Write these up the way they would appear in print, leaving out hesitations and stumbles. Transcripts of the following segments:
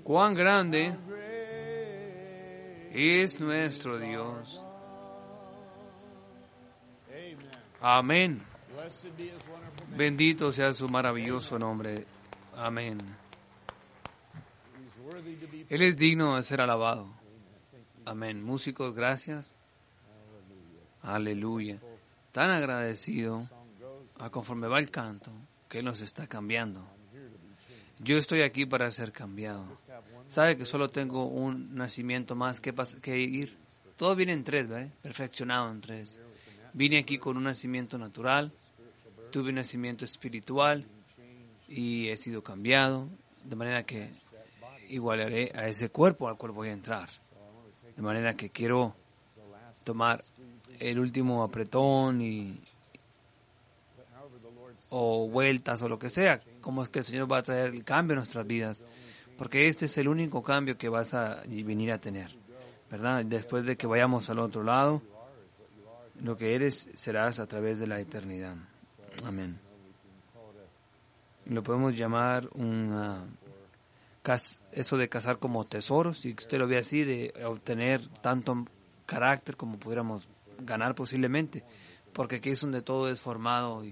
Cuán grande es nuestro Dios. Amén. Bendito sea su maravilloso nombre. Amén. Él es digno de ser alabado. Amén. Músicos, gracias. Aleluya. Tan agradecido a conforme va el canto que Él nos está cambiando. Yo estoy aquí para ser cambiado. Sabe que solo tengo un nacimiento más que ir. Todo viene en tres, ¿verdad? Perfeccionado en tres. Vine aquí con un nacimiento natural, tuve un nacimiento espiritual y he sido cambiado, de manera que igualaré a ese cuerpo al cual voy a entrar. De manera que quiero tomar el último apretón o vueltas o lo que sea, como es que el Señor va a traer el cambio en nuestras vidas, porque este es el único cambio que vas a venir a tener, ¿verdad? Después de que vayamos al otro lado, lo que eres serás a través de la eternidad. Amén. Lo podemos llamar eso de cazar como tesoros, si usted lo ve así, de obtener tanto carácter como pudiéramos ganar posiblemente, porque aquí es donde todo es formado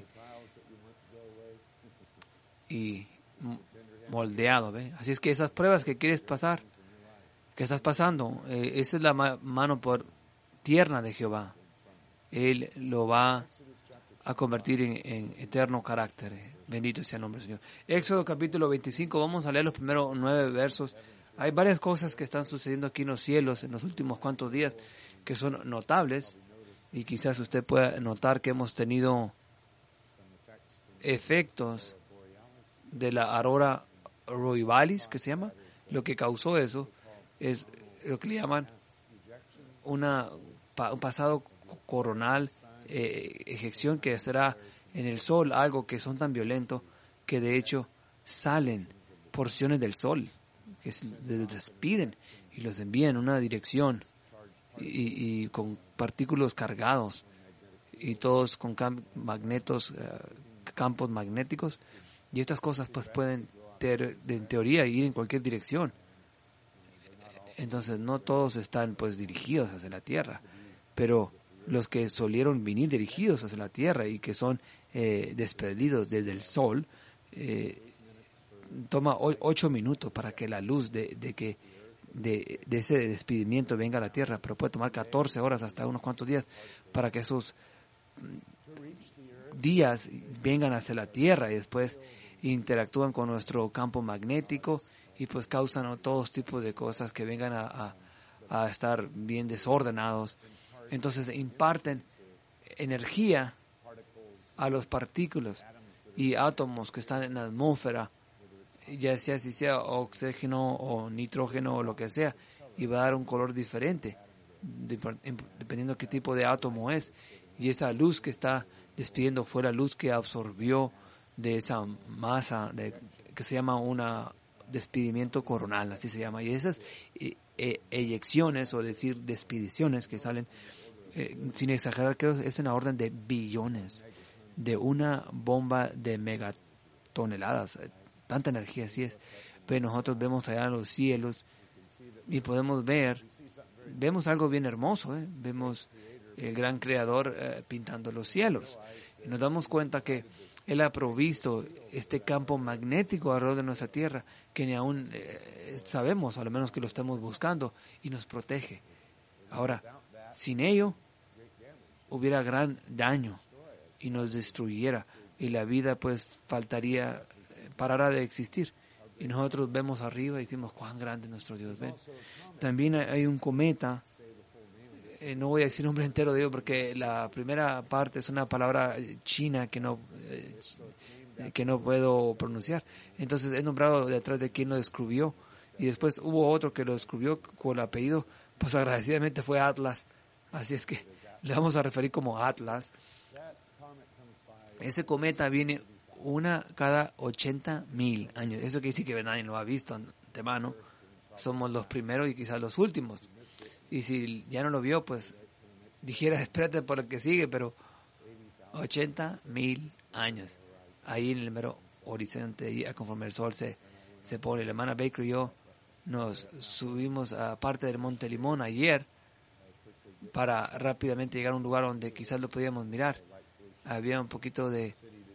y moldeado, ¿ve? Así es que esas pruebas que quieres pasar, que estás pasando, esa es la mano tierna de Jehová. Él lo va a convertir en eterno carácter. Bendito sea el nombre del Señor. Éxodo capítulo 25, vamos a leer los primeros 9 versos. Hay varias cosas que están sucediendo aquí en los cielos en los últimos cuantos días que son notables y quizás usted pueda notar que hemos tenido efectos de la aurora borealis, que se llama. Lo que causó eso es lo que le llaman un pasado coronal, eyección que será en el sol, algo que son tan violentos que de hecho salen porciones del sol que se despiden y los envían en una dirección y con partículas cargados y todos con campos magnéticos, y estas cosas pues pueden en teoría ir en cualquier dirección. Entonces no todos están pues dirigidos hacia la tierra, pero los que solieron venir dirigidos hacia la tierra y que son despedidos desde el sol, toma 8 minutos para que la luz de ese despedimiento venga a la tierra, pero puede tomar 14 horas hasta unos cuantos días para que esos días vengan hacia la tierra y después interactúan con nuestro campo magnético y pues causan todos tipos de cosas que vengan a estar bien desordenados. Entonces imparten energía a los partículas y átomos que están en la atmósfera, ya sea si sea oxígeno o nitrógeno o lo que sea, y va a dar un color diferente dependiendo qué tipo de átomo es. Y esa luz que está despidiendo fue la luz que absorbió de esa masa que se llama un despidimiento coronal, así se llama. Y esas eyecciones, o decir despediciones que salen, sin exagerar, creo que es en la orden de billones, de una bomba de megatoneladas. Tanta energía así es. Pero nosotros vemos allá en los cielos y vemos algo bien hermoso, Vemos el gran creador pintando los cielos. Y nos damos cuenta que Él ha provisto este campo magnético alrededor de nuestra tierra que ni aún sabemos, a lo menos que lo estamos buscando, y nos protege. Ahora, sin ello, hubiera gran daño y nos destruyera, y la vida pues parará de existir. Y nosotros vemos arriba y decimos, cuán grande es nuestro Dios. ¿Ven? También hay un cometa, no voy a decir el nombre entero de ello porque la primera parte es una palabra china que no puedo pronunciar. Entonces he nombrado detrás de quién lo descubrió, y después hubo otro que lo descubrió con el apellido, pues agradecidamente fue Atlas. Así es que le vamos a referir como Atlas. Ese cometa viene una cada 80,000 años. Eso quiere decir que nadie lo ha visto antemano. Somos los primeros y quizás los últimos. Y si ya no lo vio, pues dijera, espérate por el que sigue, pero 80,000 años. Ahí en el mero horizonte, conforme el sol se pone. La hermana Baker y yo nos subimos a parte del Monte Limón ayer para rápidamente llegar a un lugar donde quizás lo podíamos mirar. Había un poquito de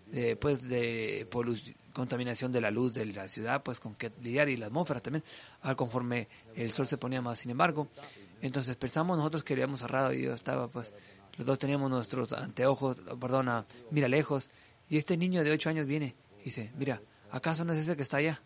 contaminación de la luz de la ciudad, pues con que lidiar, y la atmósfera también, conforme el sol se ponía más. Sin embargo, entonces pensamos nosotros que habíamos cerrado, y yo estaba, pues, los dos teníamos nuestros anteojos, mira lejos, y este niño de 8 años viene y dice, mira, ¿acaso no es ese que está allá?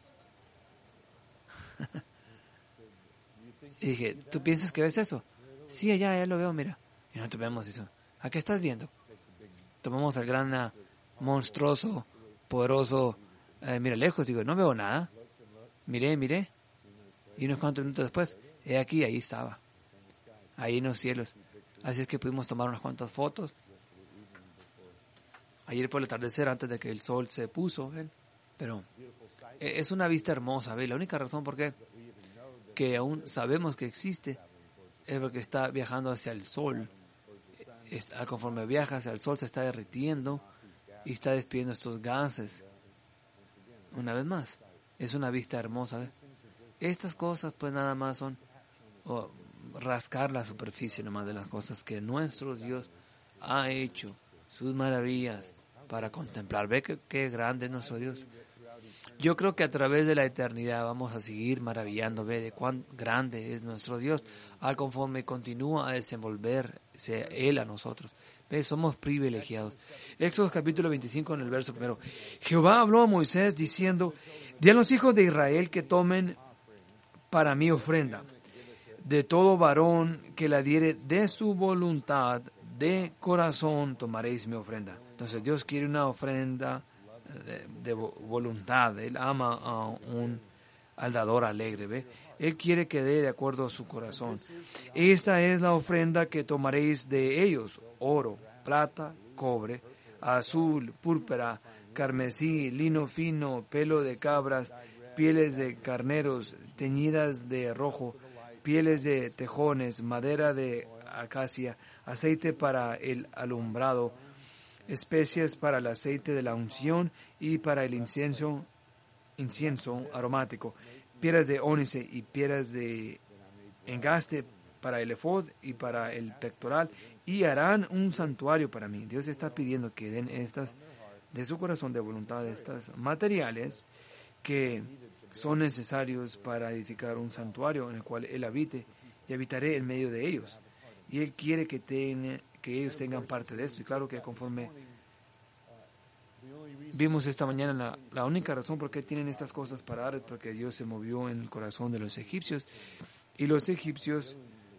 Y dije, ¿tú piensas que ves eso? Sí, allá lo veo, mira. Y nosotros vemos eso. ¿A qué estás viendo? Tomamos al gran, monstruoso, poderoso, mira lejos, digo, no veo nada. Miré. Y unos cuantos minutos después, ahí estaba. Ahí en los cielos. Así es que pudimos tomar unas cuantas fotos. Ayer por el atardecer, antes de que el sol se puso, ¿ven? Pero es una vista hermosa, ¿ven? La única razón por qué que aún sabemos que existe es porque está viajando hacia el sol. Conforme viaja hacia el sol, se está derritiendo y está despidiendo estos gases. Una vez más, es una vista hermosa, ¿ves? Estas cosas pues nada más son rascar la superficie nomás de las cosas que nuestro Dios ha hecho, sus maravillas para contemplar. Ve qué grande es nuestro Dios. Yo creo que a través de la eternidad vamos a seguir maravillando de cuán grande es nuestro Dios, conforme continúa a desenvolverse Él a nosotros. ¿Ve? Somos privilegiados. Éxodo capítulo 25 en el verso 1. Jehová habló a Moisés diciendo, di a los hijos de Israel que tomen para mí ofrenda. De todo varón que la diere de su voluntad, de corazón tomaréis mi ofrenda. Entonces Dios quiere una ofrenda de voluntad. Él ama al dador alegre, ¿ve? Él quiere que dé de acuerdo a su corazón. Esta es la ofrenda que tomaréis de ellos: oro, plata, cobre, azul, púrpura, carmesí, lino fino, pelo de cabras, pieles de carneros teñidas de rojo, pieles de tejones, madera de acacia, aceite para el alumbrado, especias para el aceite de la unción y para el incienso aromático, piedras de ónice y piedras de engaste para el efod y para el pectoral, y harán un santuario para mí. Dios está pidiendo que den estas de su corazón de voluntad, estos materiales que son necesarios para edificar un santuario en el cual Él habite, y habitaré en medio de ellos. Y Él quiere que ellos tengan parte de esto. Y claro que conforme vimos esta mañana, la única razón por qué tienen estas cosas para dar es porque Dios se movió en el corazón de los egipcios, y los egipcios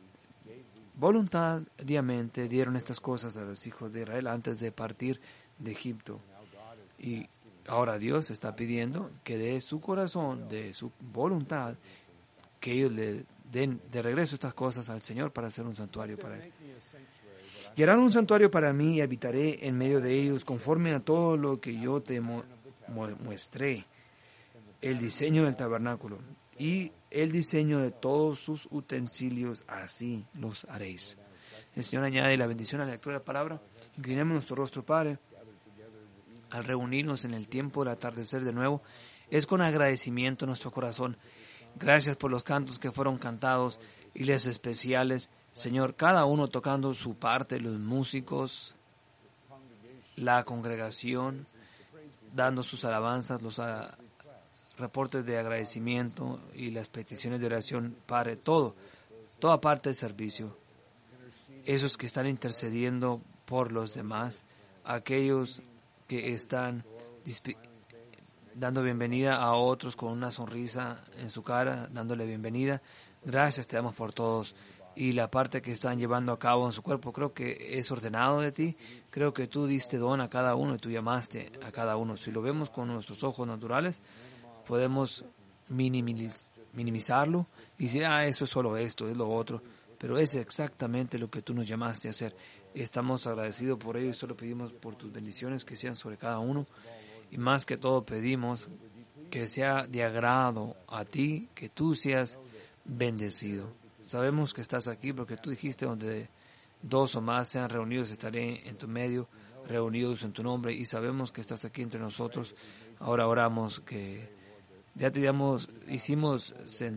voluntariamente dieron estas cosas a los hijos de Israel antes de partir de Egipto. Y ahora Dios está pidiendo que de su corazón, de su voluntad, que ellos le den de regreso estas cosas al Señor para hacer un santuario para Él. Y harán un santuario para mí, y habitaré en medio de ellos, conforme a todo lo que yo te muestré, el diseño del tabernáculo y el diseño de todos sus utensilios, así los haréis. El Señor añade la bendición a la lectura de la palabra. Inclinemos nuestro rostro, Padre, al reunirnos en el tiempo del atardecer de nuevo. Es con agradecimiento en nuestro corazón. Gracias por los cantos que fueron cantados y las especiales, Señor, cada uno tocando su parte, los músicos, la congregación, dando sus alabanzas, los reportes de agradecimiento y las peticiones de oración, Padre, toda parte del servicio. Esos que están intercediendo por los demás, aquellos que están dando bienvenida a otros con una sonrisa en su cara, dándole bienvenida. Gracias te damos por todos. Y la parte que están llevando a cabo en su cuerpo, creo que es ordenado de ti. Creo que tú diste don a cada uno y tú llamaste a cada uno. Si lo vemos con nuestros ojos naturales, podemos minimizarlo y decir, eso es solo esto, es lo otro. Pero es exactamente lo que tú nos llamaste a hacer. Estamos agradecidos por ello y solo pedimos por tus bendiciones que sean sobre cada uno. Y más que todo pedimos que sea de agrado a ti, que tú seas bendecido. Sabemos que estás aquí porque tú dijiste, donde 2 o más sean reunidos, estaré en tu medio, reunidos en tu nombre, y sabemos que estás aquí entre nosotros. Ahora oramos que ya te hicimos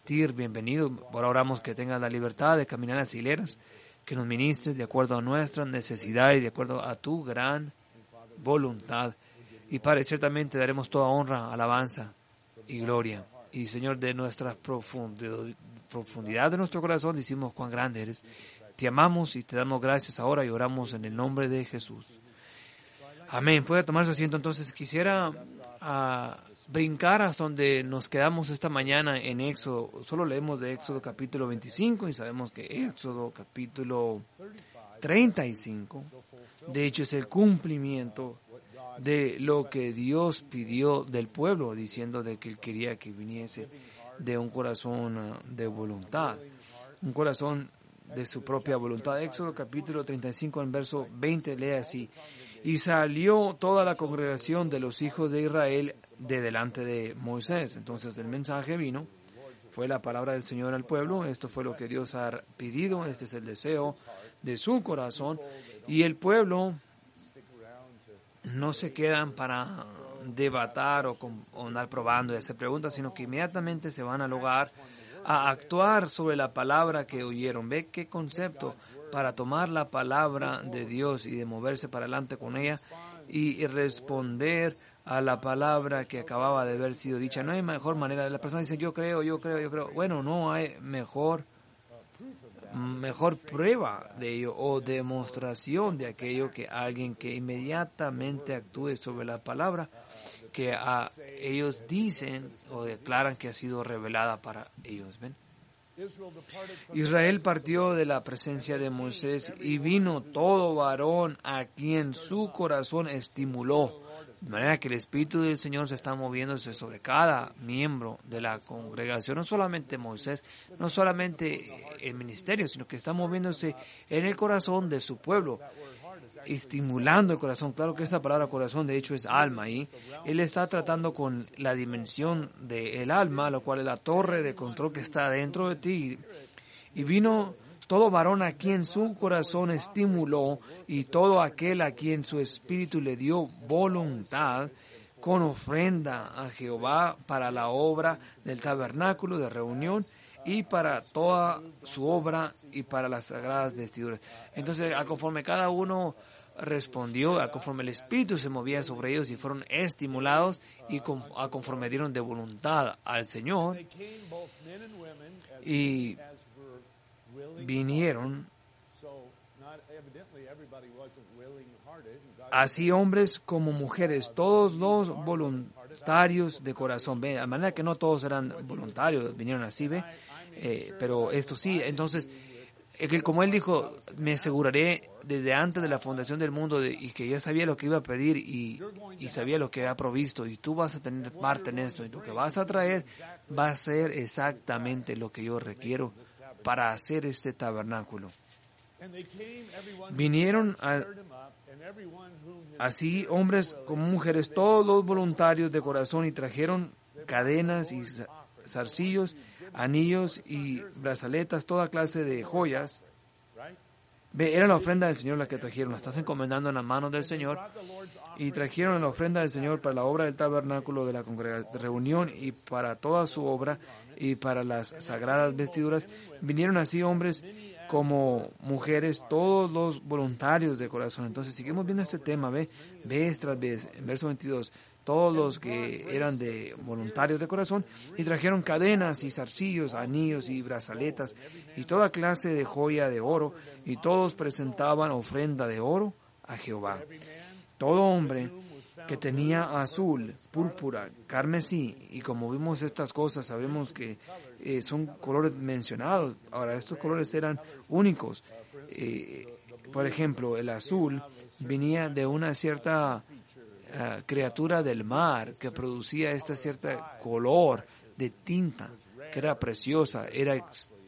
asistir, bienvenido. Ahora oramos que tengas la libertad de caminar a las hileras, que nos ministres de acuerdo a nuestra necesidad y de acuerdo a tu gran voluntad. Y Padre, ciertamente daremos toda honra, alabanza y gloria. Y Señor, de nuestra profundidad de nuestro corazón decimos cuán grande eres. Te amamos y te damos gracias ahora y oramos en el nombre de Jesús. Amén. Puede tomar su asiento. Entonces quisiera brincar hasta donde nos quedamos esta mañana en Éxodo. Solo leemos de Éxodo capítulo 25 y sabemos que Éxodo capítulo 35, de hecho, es el cumplimiento de lo que Dios pidió del pueblo, diciendo de que Él quería que viniese de un corazón de voluntad, un corazón de su propia voluntad. Éxodo capítulo 35, en verso 20, lee así: y salió toda la congregación de los hijos de Israel de delante de Moisés. Entonces el mensaje vino, fue la palabra del Señor al pueblo. Esto fue lo que Dios ha pedido, este es el deseo de su corazón. Y el pueblo no se quedan para debatir o andar probando y hacer preguntas, sino que inmediatamente se van al hogar a actuar sobre la palabra que oyeron. Ve qué concepto para tomar la palabra de Dios y de moverse para adelante con ella y responder a la palabra que acababa de haber sido dicha. No hay mejor manera. La persona dice, yo creo. Bueno, no hay mejor prueba de ello o demostración de aquello que alguien que inmediatamente actúe sobre la palabra que ellos dicen o declaran que ha sido revelada para ellos. ¿Ven? Israel partió de la presencia de Moisés y vino todo varón a quien su corazón estimuló. De manera que el Espíritu del Señor se está moviéndose sobre cada miembro de la congregación, no solamente Moisés, no solamente el ministerio, sino que está moviéndose en el corazón de su pueblo, estimulando el corazón. Claro que esta palabra corazón de hecho es alma, y él está tratando con la dimensión del alma, lo cual es la torre de control que está dentro de ti. Y vino todo varón a quien su corazón estimuló y todo aquel a quien su espíritu le dio voluntad, con ofrenda a Jehová para la obra del tabernáculo de reunión y para toda su obra y para las sagradas vestiduras. Entonces, a conforme cada uno respondió, a conforme el Espíritu se movía sobre ellos y fueron estimulados y a conforme dieron de voluntad al Señor, y vinieron así hombres como mujeres, todos los voluntarios de corazón. Ve, de manera que no todos eran voluntarios, vinieron así, ve, pero esto sí. Entonces, como él dijo, me aseguraré desde antes de la fundación del mundo y que yo sabía lo que iba a pedir y sabía lo que ha provisto, y tú vas a tener parte en esto, y lo que vas a traer va a ser exactamente lo que yo requiero para hacer este tabernáculo. Vinieron así hombres como mujeres, todos los voluntarios de corazón, y trajeron cadenas y zarcillos, anillos y brazaletas, toda clase de joyas. Ve, era la ofrenda del Señor la que trajeron, la estás encomendando en las manos del Señor, y trajeron la ofrenda del Señor para la obra del tabernáculo de la reunión y para toda su obra y para las sagradas vestiduras. Vinieron así hombres como mujeres, todos los voluntarios de corazón. Entonces seguimos viendo este tema, vez tras vez, en verso 22, todos los que eran de voluntarios de corazón, y trajeron cadenas y zarcillos, anillos y brazaletas y toda clase de joya de oro, y todos presentaban ofrenda de oro a Jehová. Todo hombre que tenía azul, púrpura, carmesí, y como vimos estas cosas, sabemos que son colores mencionados. Ahora, estos colores eran únicos. Por ejemplo, el azul venía de una cierta criatura del mar que producía este cierto color de tinta, que era preciosa, era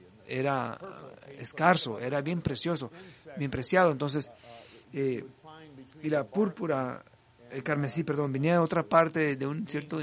escaso, era bien precioso, bien preciado. Entonces, y la púrpura, el carmesí, venía de otra parte, de un cierto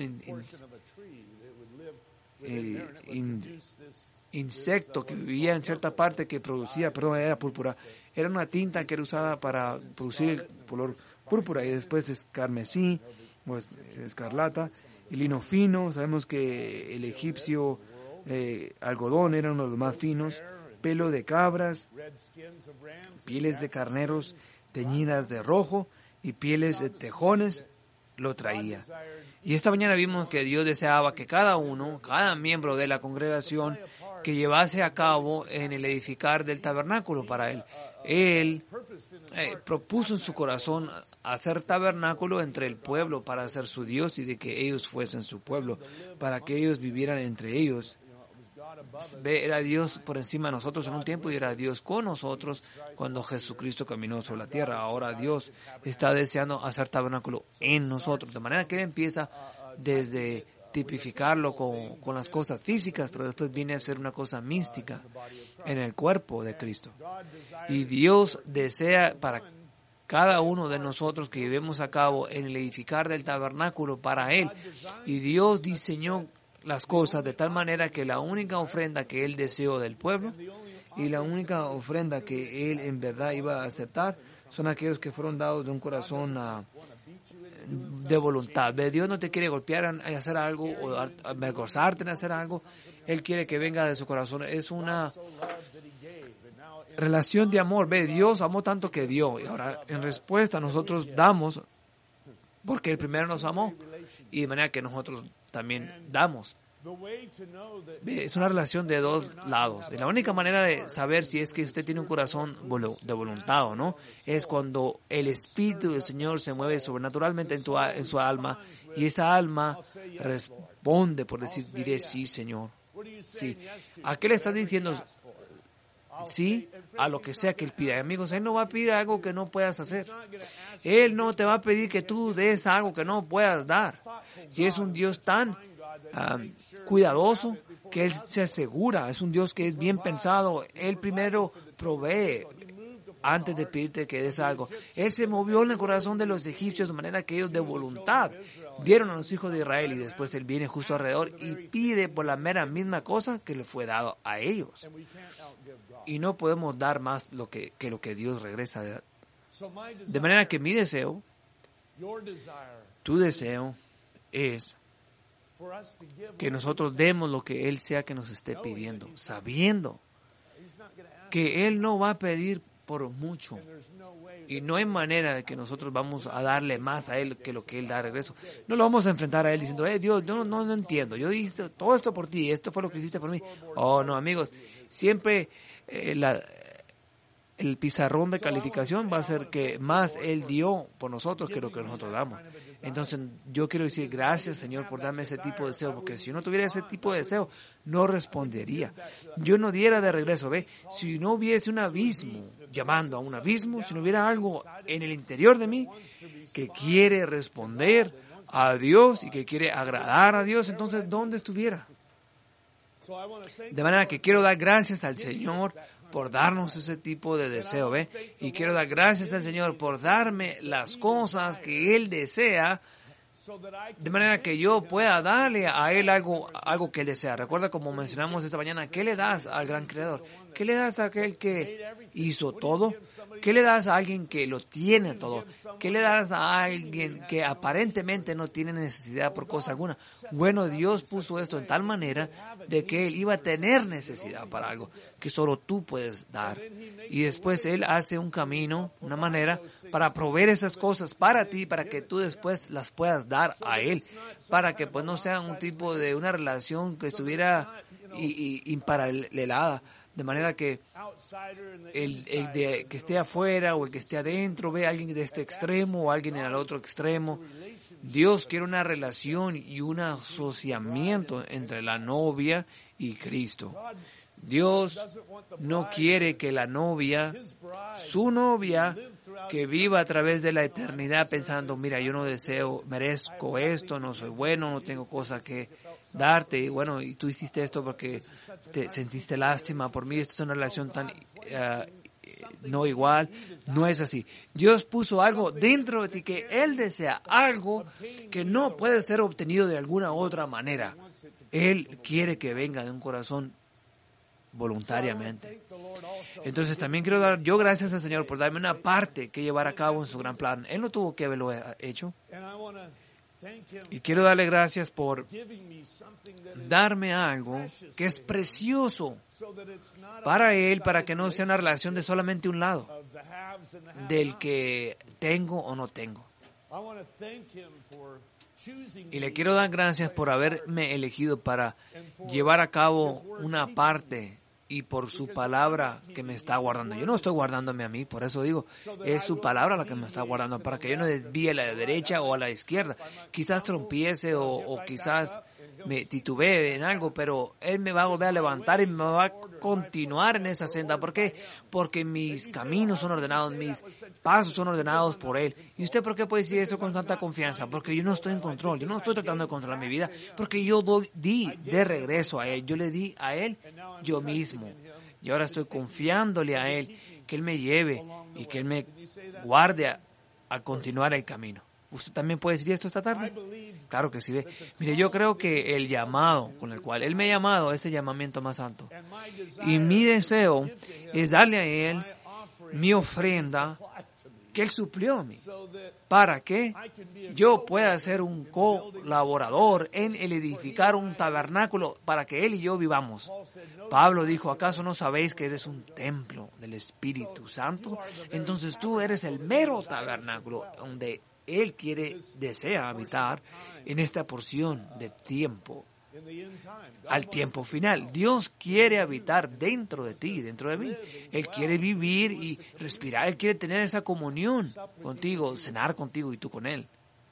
insecto que vivía en cierta parte que producía, era púrpura. Era una tinta que era usada para producir el color púrpura, y después es carmesí, pues escarlata, y lino fino. Sabemos que el egipcio algodón eran los más finos, pelo de cabras, pieles de carneros teñidas de rojo y pieles de tejones lo traía. Y esta mañana vimos que Dios deseaba que cada miembro de la congregación, que llevase a cabo en el edificar del tabernáculo para Él. Él propuso en su corazón hacer tabernáculo entre el pueblo para ser su Dios y de que ellos fuesen su pueblo, para que ellos vivieran entre ellos. Era Dios por encima de nosotros en un tiempo y era Dios con nosotros cuando Jesucristo caminó sobre la tierra. Ahora Dios está deseando hacer tabernáculo en nosotros, de manera que Él empieza desde tipificarlo con las cosas físicas, pero después viene a ser una cosa mística en el cuerpo de Cristo. Y Dios desea para cada uno de nosotros que llevemos a cabo en el edificar del tabernáculo para Él. Y Dios diseñó las cosas de tal manera que la única ofrenda que Él deseó del pueblo y la única ofrenda que Él en verdad iba a aceptar son aquellos que fueron dados de un corazón de voluntad. Dios no te quiere golpear en hacer algo o avergonzarte en hacer algo. Él quiere que venga de su corazón. Es una relación de amor. Dios amó tanto que dio. Y ahora en respuesta nosotros damos porque Él primero nos amó y de manera que nosotros también damos. Es una relación de dos lados. Y la única manera de saber si es que usted tiene un corazón de voluntad o no es cuando el Espíritu del Señor se mueve sobrenaturalmente en su alma y esa alma responde por decir, diré sí, Señor. Sí. ¿A qué le estás diciendo sí a lo que sea que Él pida? Amigos, Él no va a pedir algo que no puedas hacer. Él no te va a pedir que tú des algo que no puedas dar. Y es un Dios tan cuidadoso que Él se asegura. Es un Dios que es bien pensado. Él primero provee antes de pedirte que des algo. Él se movió en el corazón de los egipcios de manera que ellos de voluntad dieron a los hijos de Israel y después Él viene justo alrededor y pide por la mera misma cosa que le fue dado a ellos. Y no podemos dar más lo que Dios regresa. De manera que mi deseo, tu deseo es que nosotros demos lo que Él sea que nos esté pidiendo, sabiendo que Él no va a pedir por mucho y no hay manera de que nosotros vamos a darle más a Él que lo que Él da de regreso. No lo vamos a enfrentar a Él diciendo, Dios, yo no entiendo, yo hice todo esto por ti, esto fue lo que hiciste por mí. Oh, no, amigos, siempre el pizarrón de calificación va a ser que más Él dio por nosotros que lo que nosotros damos. Entonces yo quiero decir gracias, Señor, por darme ese tipo de deseo, porque si yo no tuviera ese tipo de deseo, no respondería. Yo no diera de regreso, si no hubiese un abismo, llamando a un abismo, si no hubiera algo en el interior de mí que quiere responder a Dios y que quiere agradar a Dios, entonces ¿dónde estuviera? De manera que quiero dar gracias al Señor por darnos ese tipo de deseo, y quiero dar gracias al Señor por darme las cosas que Él desea, de manera que yo pueda darle a Él algo que Él desea. Recuerda como mencionamos esta mañana, ¿qué le das al gran Creador? ¿Qué le das a aquel que hizo todo? ¿Qué le das a alguien que lo tiene todo? ¿Qué le das a alguien que aparentemente no tiene necesidad por cosa alguna? Bueno, Dios puso esto en tal manera de que Él iba a tener necesidad para algo que solo tú puedes dar. Y después Él hace un camino, una manera para proveer esas cosas para ti, para que tú después las puedas dar a Él, para que pues no sea un tipo de una relación que estuviera imparalelada. De manera que el que esté afuera o el que esté adentro ve a alguien de este extremo o a alguien en el otro extremo. Dios quiere una relación y un asociamiento entre la novia y Cristo. Dios no quiere que la novia, su novia, que viva a través de la eternidad pensando, mira, yo no merezco esto, no soy bueno, no tengo cosa que darte, y bueno, y tú hiciste esto porque te sentiste lástima por mí, esto es una relación tan no igual, no es así. Dios puso algo dentro de ti que Él desea, algo que no puede ser obtenido de alguna otra manera. Él quiere que venga de un corazón voluntariamente. Entonces también quiero dar yo gracias al Señor por darme una parte que llevar a cabo en su gran plan. Él no tuvo que haberlo hecho. Y quiero darle gracias por darme algo que es precioso para Él, para que no sea una relación de solamente un lado, del que tengo o no tengo. Y le quiero dar gracias por haberme elegido para llevar a cabo una parte y por su palabra que me está guardando. Yo no estoy guardándome a mí, por eso digo, es su palabra la que me está guardando, para que yo no desvíe a la derecha o a la izquierda. Quizás trompiece o quizás me titubee en algo, pero Él me va a volver a levantar y me va a continuar en esa senda. ¿Por qué? Porque mis caminos son ordenados, mis pasos son ordenados por Él. ¿Y usted por qué puede decir eso con tanta confianza? Porque yo no estoy en control, yo no estoy tratando de controlar mi vida, porque yo di de regreso a Él, yo le di a Él yo mismo. Y ahora estoy confiándole a Él, que Él me lleve y que Él me guarde a continuar el camino. ¿Usted también puede decir esto esta tarde? Claro que sí. Ve. Mire, yo creo que el llamado con el cual Él me ha llamado es el llamamiento más alto. Y mi deseo es darle a Él mi ofrenda que Él suplió a mí, para que yo pueda ser un colaborador en el edificar un tabernáculo para que Él y yo vivamos. Pablo dijo, ¿acaso no sabéis que eres un templo del Espíritu Santo? Entonces tú eres el mero tabernáculo donde Él desea habitar en esta porción de tiempo, al tiempo final. Dios quiere habitar dentro de ti, dentro de mí. Él quiere vivir y respirar. Él quiere tener esa comunión contigo, cenar contigo y tú con Él.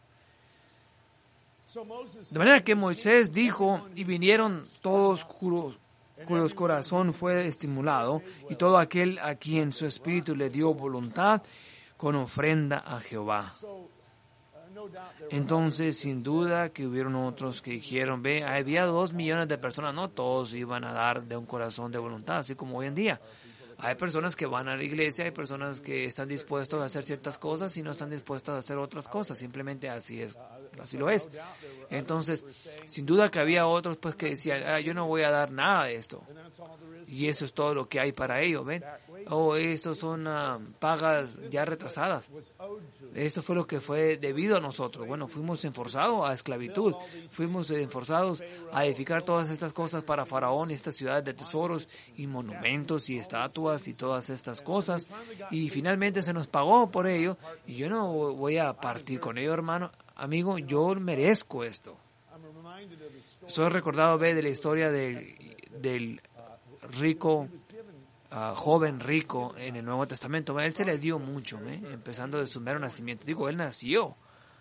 De manera que Moisés dijo, y vinieron todos cuyos corazón fue estimulado, y todo aquel a quien su espíritu le dio voluntad, con ofrenda a Jehová. Entonces, sin duda que hubieron otros que dijeron, ve, había 2 millones de personas, no todos iban a dar de un corazón de voluntad, así como hoy en día. Hay personas que van a la iglesia, hay personas que están dispuestos a hacer ciertas cosas y no están dispuestos a hacer otras cosas, simplemente así es, así lo es. Entonces, sin duda que había otros pues que decían, yo no voy a dar nada de esto. Y eso es todo lo que hay para ellos, ¿ven? Estos son pagas ya retrasadas. Esto fue lo que fue debido a nosotros. Bueno, fuimos enforzados a esclavitud, fuimos enforzados a edificar todas estas cosas para Faraón, estas ciudades de tesoros y monumentos y estatuas y todas estas cosas. Y finalmente se nos pagó por ello. Y yo no voy a partir con ello, hermano. Amigo, yo merezco esto. Soy recordado de la historia del rico, joven rico en el Nuevo Testamento. Él se le dio mucho, empezando de su mero nacimiento. Digo, él nació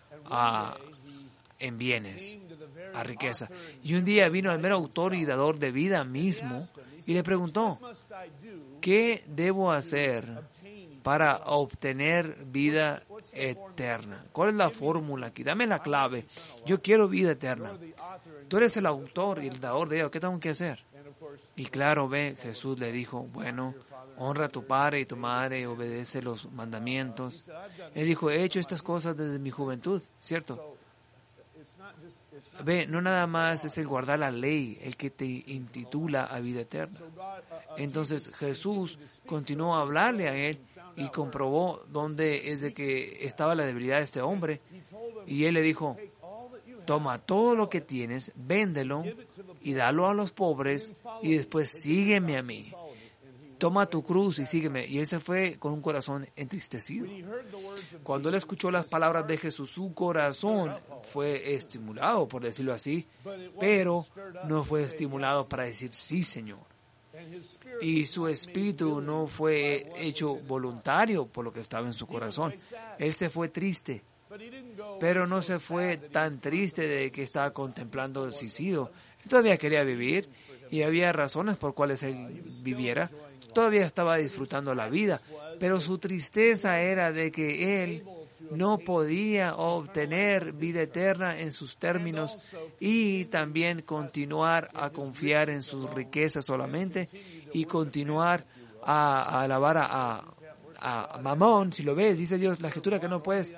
en bienes, a riqueza. Y un día vino el mero autor y dador de vida mismo y le preguntó, ¿qué debo hacer para obtener vida eterna? ¿Cuál es la fórmula aquí? Dame la clave. Yo quiero vida eterna. Tú eres el autor y el dador de ello. ¿Qué tengo que hacer? Y claro, Jesús le dijo, bueno, honra a tu padre y tu madre, obedece los mandamientos. Él dijo, he hecho estas cosas desde mi juventud, ¿cierto? No nada más es el guardar la ley el que te intitula a vida eterna. Entonces Jesús continuó a hablarle a él y comprobó dónde es de que estaba la debilidad de este hombre. Y él le dijo, toma todo lo que tienes, véndelo y dalo a los pobres y después sígueme a mí. Toma tu cruz y sígueme. Y él se fue con un corazón entristecido. Cuando él escuchó las palabras de Jesús, su corazón fue estimulado, por decirlo así, pero no fue estimulado para decir sí, Señor. Y su espíritu no fue hecho voluntario por lo que estaba en su corazón. Él se fue triste, pero no se fue tan triste de que estaba contemplando el suicidio. Él todavía quería vivir y había razones por cuales él viviera. Todavía estaba disfrutando la vida, pero su tristeza era de que él no podía obtener vida eterna en sus términos y también continuar a confiar en sus riquezas solamente y continuar a alabar a Mamón. Si lo ves, dice Dios, la escritura, que no puedes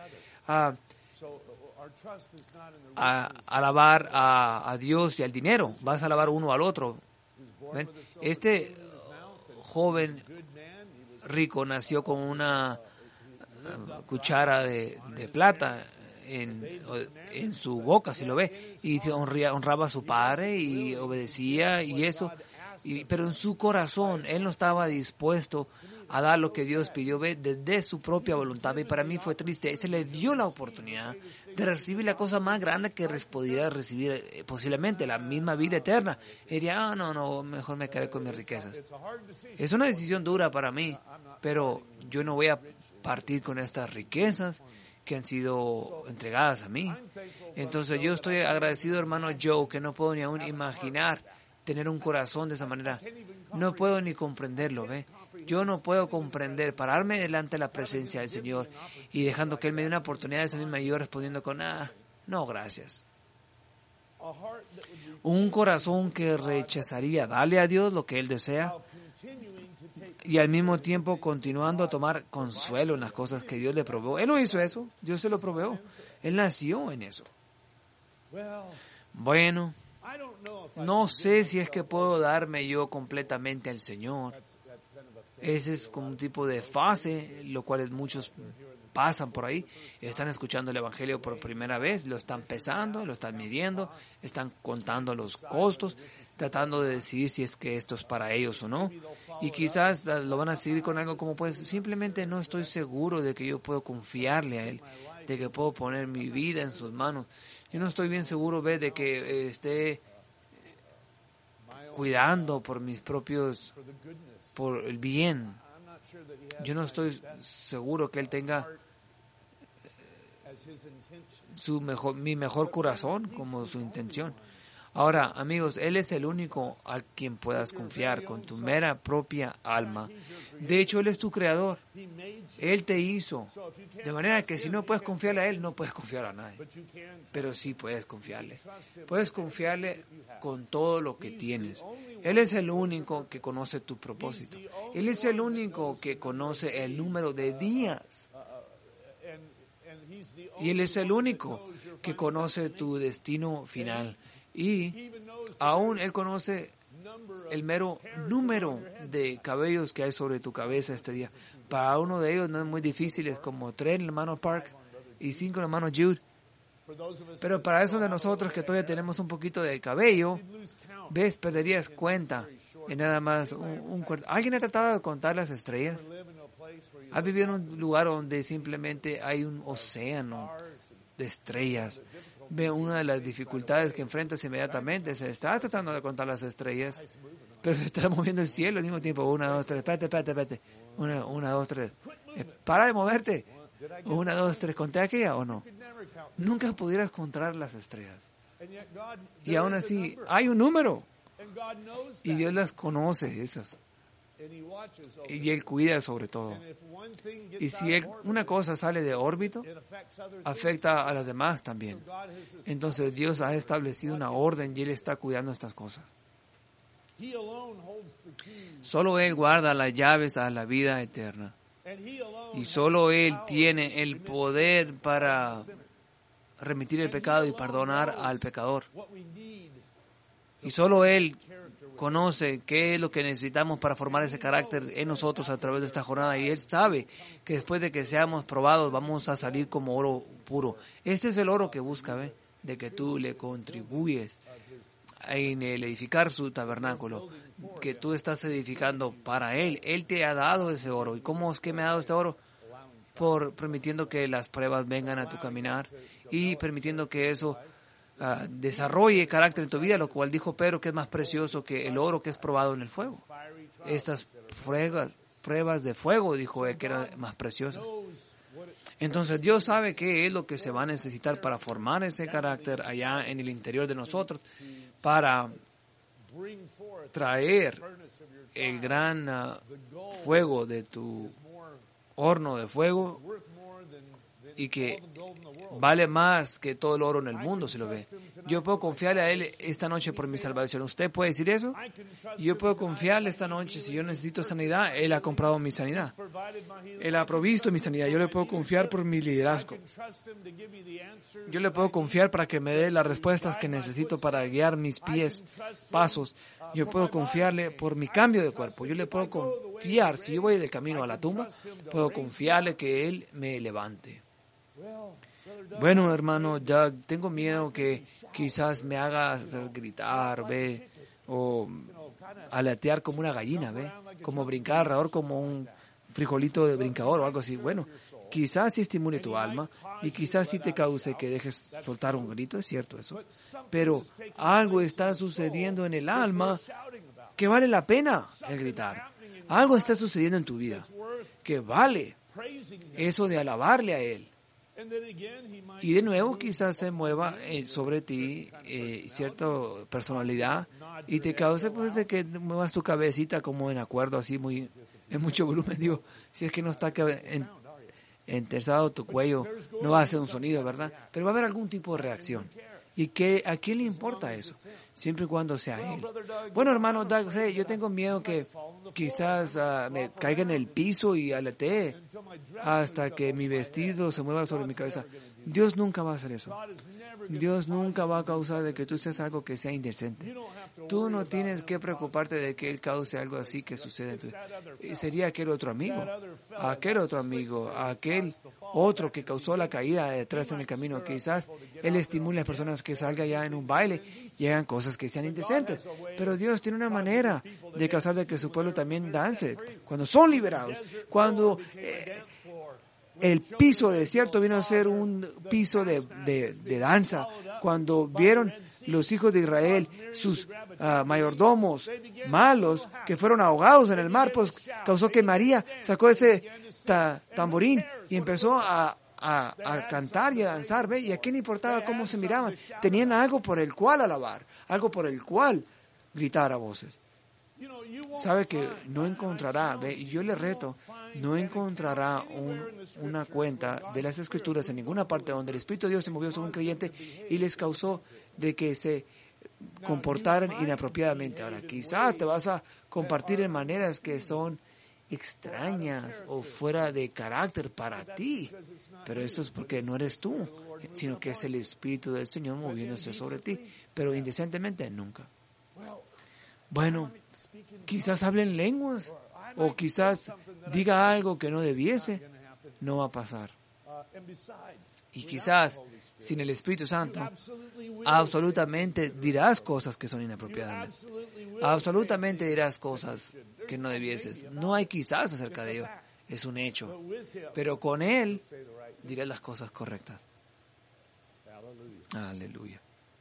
alabar a Dios y al dinero, vas a alabar uno al otro. ¿Ven? Este joven rico nació con una cuchara de plata en su boca, si lo ve, y honraba a su padre y obedecía y eso, pero en su corazón él no estaba dispuesto a dar lo que Dios pidió, ve, desde su propia voluntad. Y para mí fue triste. Se le dio la oportunidad de recibir la cosa más grande que pudiera recibir, posiblemente la misma vida eterna. Y diría, no, mejor me quedaré con mis riquezas. Es una decisión dura para mí, pero yo no voy a partir con estas riquezas que han sido entregadas a mí. Entonces yo estoy agradecido, hermano Joe, que no puedo ni aún imaginar tener un corazón de esa manera. No puedo ni comprenderlo, ¿ve? Yo no puedo comprender, pararme delante de la presencia del Señor y dejando que Él me dé una oportunidad de esa misma y yo respondiendo con, no, gracias. Un corazón que rechazaría darle a Dios lo que Él desea y al mismo tiempo continuando a tomar consuelo en las cosas que Dios le proveyó. Él no hizo eso, Dios se lo proveyó. Él nació en eso. Bueno, no sé si es que puedo darme yo completamente al Señor. Ese es como un tipo de fase, lo cual muchos pasan por ahí, están escuchando el Evangelio por primera vez, lo están pesando, lo están midiendo, están contando los costos, tratando de decidir si es que esto es para ellos o no. Y quizás lo van a decidir con algo como, pues, simplemente no estoy seguro de que yo puedo confiarle a Él, de que puedo poner mi vida en sus manos. Yo no estoy bien seguro, de que esté cuidando por mis propios, por el bien. Yo no estoy seguro que Él tenga mi mejor corazón como su intención. Ahora, amigos, Él es el único a quien puedas confiar con tu mera propia alma. De hecho, Él es tu creador. Él te hizo. De manera que si no puedes confiarle a Él, no puedes confiar a nadie. Pero sí puedes confiarle. Puedes confiarle con todo lo que tienes. Él es el único que conoce tu propósito. Él es el único que conoce el número de días. Y Él es el único que conoce tu destino final. Y aún Él conoce el mero número de cabellos que hay sobre tu cabeza este día. Para uno de ellos no es muy difícil, es como 3 en el hermano Park y 5 en el hermano Jude. Pero para esos de nosotros que todavía tenemos un poquito de cabello, ves, perderías cuenta en nada más un cuarto. ¿Alguien ha tratado de contar las estrellas? ¿Has vivido en un lugar donde simplemente hay un océano de estrellas? Ve, una de las dificultades que enfrentas inmediatamente es estás tratando de contar las estrellas, pero se está moviendo el cielo al mismo tiempo. 1, 2, 3, espérate. 1, 2, 3. Para de moverte. 1, 2, 3. ¿Conté aquella o no? Nunca pudieras contar las estrellas. Y aún así, hay un número. Y Dios las conoce, esas. Y Él cuida sobre todo. Y si una cosa sale de órbita, afecta a las demás también. Entonces Dios ha establecido una orden y Él está cuidando estas cosas. Solo Él guarda las llaves a la vida eterna. Y solo Él tiene el poder para remitir el pecado y perdonar al pecador. Y solo Él conoce qué es lo que necesitamos para formar ese carácter en nosotros a través de esta jornada. Y Él sabe que después de que seamos probados vamos a salir como oro puro. Este es el oro que busca, de que tú le contribuyes en el edificar su tabernáculo, que tú estás edificando para Él. Él te ha dado ese oro. ¿Y cómo es que me ha dado este oro? Por permitiendo que las pruebas vengan a tu caminar y permitiendo que eso desarrolle carácter en tu vida, lo cual dijo Pedro que es más precioso que el oro que es probado en el fuego. Estas pruebas de fuego, dijo él, que eran más preciosas. Entonces Dios sabe qué es lo que se va a necesitar para formar ese carácter allá en el interior de nosotros, para traer el gran fuego de tu horno de fuego, y que vale más que todo el oro en el mundo, si lo ve. Yo puedo confiarle a Él esta noche por mi salvación. ¿Usted puede decir eso? Yo puedo confiarle esta noche, si yo necesito sanidad, Él ha comprado mi sanidad. Él ha provisto mi sanidad. Yo le puedo confiar por mi liderazgo. Yo le puedo confiar para que me dé las respuestas que necesito para guiar mis pasos. Yo puedo confiarle por mi cambio de cuerpo. Yo le puedo confiar, si yo voy del camino a la tumba, puedo confiarle que Él me levante. Bueno, hermano Doug, tengo miedo que quizás me hagas gritar, ¿ve? O aletear como una gallina, ¿ve? Como brincar alrededor como un frijolito de brincador o algo así. Bueno, quizás sí estimule tu alma y quizás sí te cause que dejes soltar un grito, es cierto eso. Pero algo está sucediendo en el alma que vale la pena el gritar. Algo está sucediendo en tu vida que vale eso de alabarle a Él. Y de nuevo quizás se mueva sobre ti cierta personalidad y te cause pues de que muevas tu cabecita como en acuerdo así muy en mucho volumen. Digo, si es que no está entersado tu cuello, no va a hacer un sonido, ¿verdad? Pero va a haber algún tipo de reacción. ¿Y a quién le importa eso? Siempre y cuando sea Él. Bueno, hermano Doug, yo tengo miedo que quizás me caiga en el piso y aletee hasta que mi vestido se mueva sobre mi cabeza. Dios nunca va a hacer eso. Dios nunca va a causar de que tú seas algo que sea indecente. Tú no tienes que preocuparte de que Él cause algo así que suceda en tu vida. Sería aquel otro amigo, aquel otro que causó la caída detrás en el camino. Quizás Él estimule a las personas que salgan ya en un baile y hagan cosas que sean indecentes. Pero Dios tiene una manera de causar de que su pueblo también dance. Cuando son liberados, cuando el piso desierto vino a ser un piso de danza. Cuando vieron los hijos de Israel, sus mayordomos malos que fueron ahogados en el mar, pues causó que María sacó ese tamborín y empezó a cantar y a danzar, ¿ve? Y a quién importaba cómo se miraban. Tenían algo por el cual alabar, algo por el cual gritar a voces. Sabe que no encontrará, ¿ve? Y yo le reto, no encontrará una cuenta de las Escrituras en ninguna parte donde el Espíritu de Dios se movió sobre un creyente y les causó de que se comportaran inapropiadamente. Ahora, quizás te vas a compartir en maneras que son extrañas o fuera de carácter para ti, pero esto es porque no eres tú, sino que es el Espíritu del Señor moviéndose sobre ti, pero indecentemente nunca. Bueno, quizás hable en lenguas o quizás diga algo que no debiese, no va a pasar. Y quizás sin el Espíritu Santo, absolutamente dirás cosas que son inapropiadas. Absolutamente dirás cosas que no debieses. No hay quizás acerca de ello. Es un hecho. Pero con Él dirás las cosas correctas. Aleluya.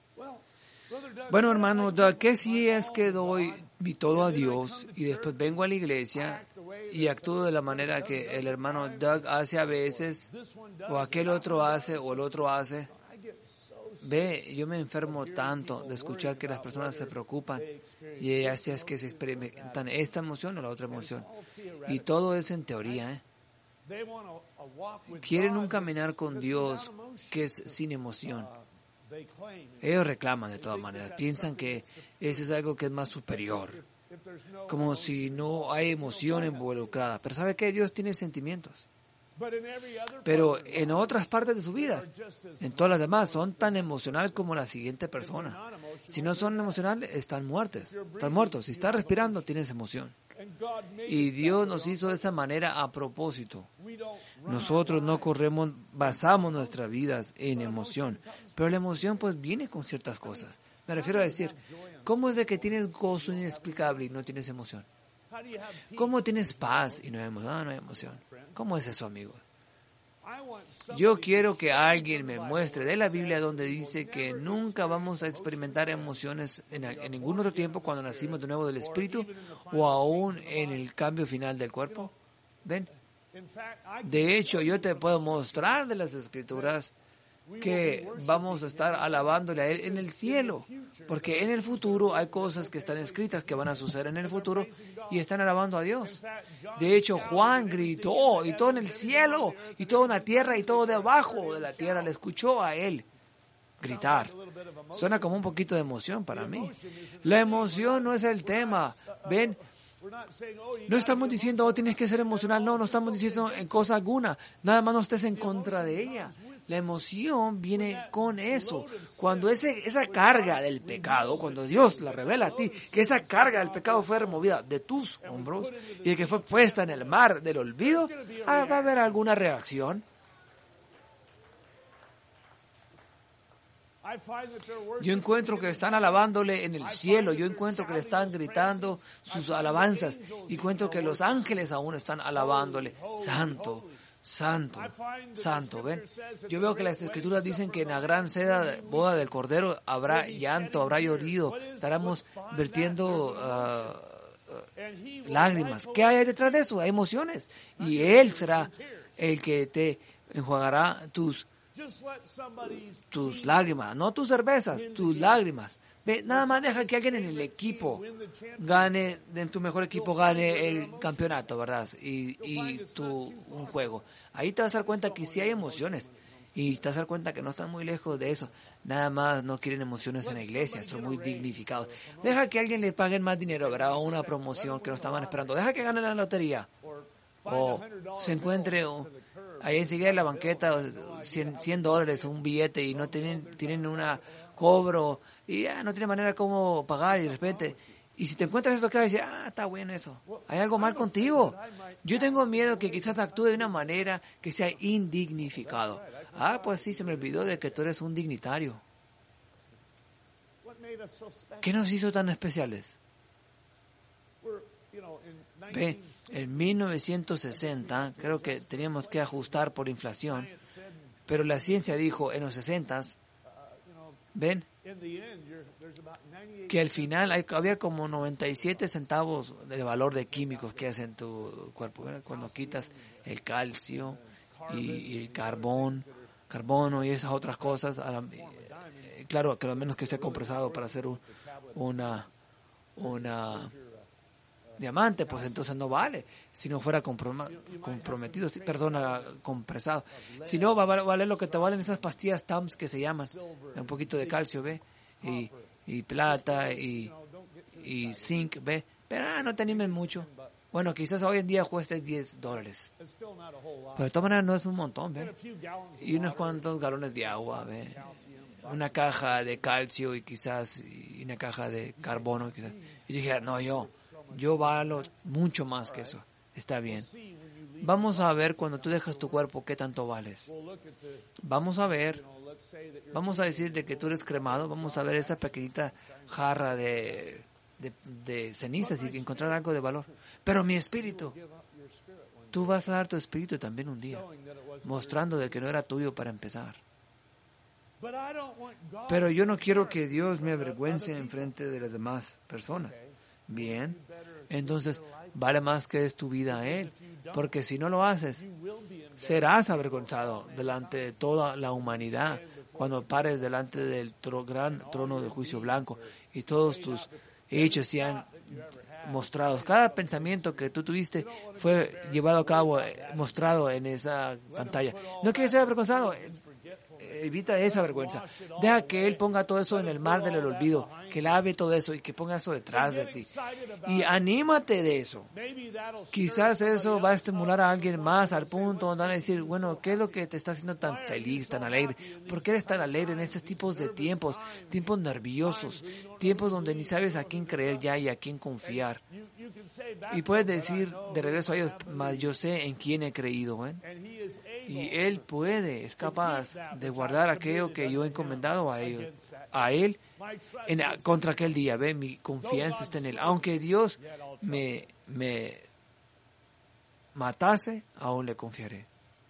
Bueno, hermano, ¿qué si es que doy mi todo a Dios y después vengo a la iglesia y actúo de la manera que el hermano Doug hace a veces, o aquel otro hace, o el otro hace? Ve, yo me enfermo tanto de escuchar que las personas se preocupan y así es que se experimentan esta emoción o la otra emoción. Y todo es en teoría, ¿eh? Quieren un caminar con Dios que es sin emoción. Ellos reclaman de todas maneras, piensan que eso es algo que es más superior, como si no hay emoción involucrada. Pero ¿sabe qué? Dios tiene sentimientos. Pero en otras partes de su vida, en todas las demás, son tan emocionales como la siguiente persona. Si no son emocionales, están muertos. Si estás respirando, tienes emoción. Y Dios nos hizo de esa manera a propósito. Nosotros no basamos nuestras vidas en emoción. Pero la emoción pues viene con ciertas cosas. Me refiero a decir, ¿cómo es de que tienes gozo inexplicable y no tienes emoción? ¿Cómo tienes paz y no hay emoción? No hay emoción. ¿Cómo es eso, amigo? Yo quiero que alguien me muestre de la Biblia donde dice que nunca vamos a experimentar emociones en ningún otro tiempo cuando nacimos de nuevo del Espíritu o aún en el cambio final del cuerpo. ¿Ven? De hecho, yo te puedo mostrar de las Escrituras que vamos a estar alabándole a Él en el cielo, porque en el futuro hay cosas que están escritas que van a suceder en el futuro y están alabando a Dios. De hecho, Juan gritó y todo en el cielo y todo en la tierra y todo debajo de la tierra le escuchó a Él gritar. Suena como un poquito de emoción para mí. La emoción no es el tema. ¿Ven? No estamos diciendo, tienes que ser emocional. No estamos diciendo en cosa alguna. Nada más no estés en contra de ella. La emoción viene con eso. Cuando esa carga del pecado, cuando Dios la revela a ti, que esa carga del pecado fue removida de tus hombros y que fue puesta en el mar del olvido, va a haber alguna reacción. Yo encuentro que están alabándole en el cielo. Yo encuentro que le están gritando sus alabanzas. Y encuentro que los ángeles aún están alabándole. Santo, santo, santo. ¿Ven? Yo veo que las escrituras dicen que en la gran boda del Cordero habrá llanto, habrá llorido. Estaremos vertiendo lágrimas. ¿Qué hay detrás de eso? Hay emociones. Y Él será el que te enjuagará tus lágrimas, no tus cervezas, tus lágrimas. Ve, nada más deja que alguien en el equipo gane, en tu mejor equipo gane el campeonato, ¿verdad? Y un juego. Ahí te vas a dar cuenta que sí hay emociones. Y te vas a dar cuenta que no están muy lejos de eso. Nada más no quieren emociones en la iglesia, son muy dignificados. Deja que alguien le paguen más dinero, ¿verdad? O una promoción que no estaban esperando. Deja que gane la lotería. O se encuentre ahí enseguida en la banqueta $100, un billete, y no tienen una cobro, y no tienen manera como pagar, y de repente, y si te encuentras eso, que vas a decir, está bueno eso, hay algo mal contigo. Yo tengo miedo que quizás actúe de una manera que sea indignificado. Pues sí, se me olvidó de que tú eres un dignitario. ¿Qué nos hizo tan especiales? Ve, en 1960, creo que teníamos que ajustar por inflación, pero la ciencia dijo en los 60s, ven, que al final había como 97 centavos de valor de químicos que hacen tu cuerpo, ¿verdad? Cuando quitas el calcio y el carbono y esas otras cosas, claro, que a lo menos que sea compresado para hacer una diamante, pues entonces no vale. Si no fuera comprometido, compresado. Si no, va a valer lo que te valen esas pastillas TAMS que se llaman. Un poquito de calcio, ¿ve? Y plata y zinc, ¿ve? Pero no te animes mucho. Bueno, quizás hoy en día cueste $10. Pero de todas maneras no es un montón, ¿ve? Y unos cuantos galones de agua, ¿ve? Una caja de calcio y quizás una caja de carbono. Quizás. Y dije, no, yo valo mucho más que eso. Está bien. Vamos a ver cuando tú dejas tu cuerpo qué tanto vales. Vamos a ver. Vamos a decir de que tú eres cremado. Vamos a ver esa pequeñita jarra de cenizas y encontrar algo de valor. Pero mi espíritu. Tú vas a dar tu espíritu también un día, mostrando de que no era tuyo para empezar. Pero yo no quiero que Dios me avergüence en frente de las demás personas. Bien, entonces vale más que es tu vida a Él, porque si no lo haces, serás avergonzado delante de toda la humanidad cuando pares delante del gran trono del juicio blanco y todos tus hechos sean mostrados. Cada pensamiento que tú tuviste fue llevado a cabo, mostrado en esa pantalla. No quieres ser avergonzado. Evita esa vergüenza. Deja que Él ponga todo eso en el mar del olvido, que lave todo eso y que ponga eso detrás de ti. Y anímate de eso. Quizás eso va a estimular a alguien más al punto donde van a decir, bueno, ¿qué es lo que te está haciendo tan feliz, tan alegre? ¿Por qué eres tan alegre en estos tipos de tiempos nerviosos, tiempos donde ni sabes a quién creer ya y a quién confiar? Y puedes decir de regreso a ellos, mas yo sé en quién he creído, ¿eh? Y Él es capaz de guardar aquello que yo he encomendado a Él contra aquel día. Ve, mi confianza está en Él. Aunque Dios me matase, aún le confiaré.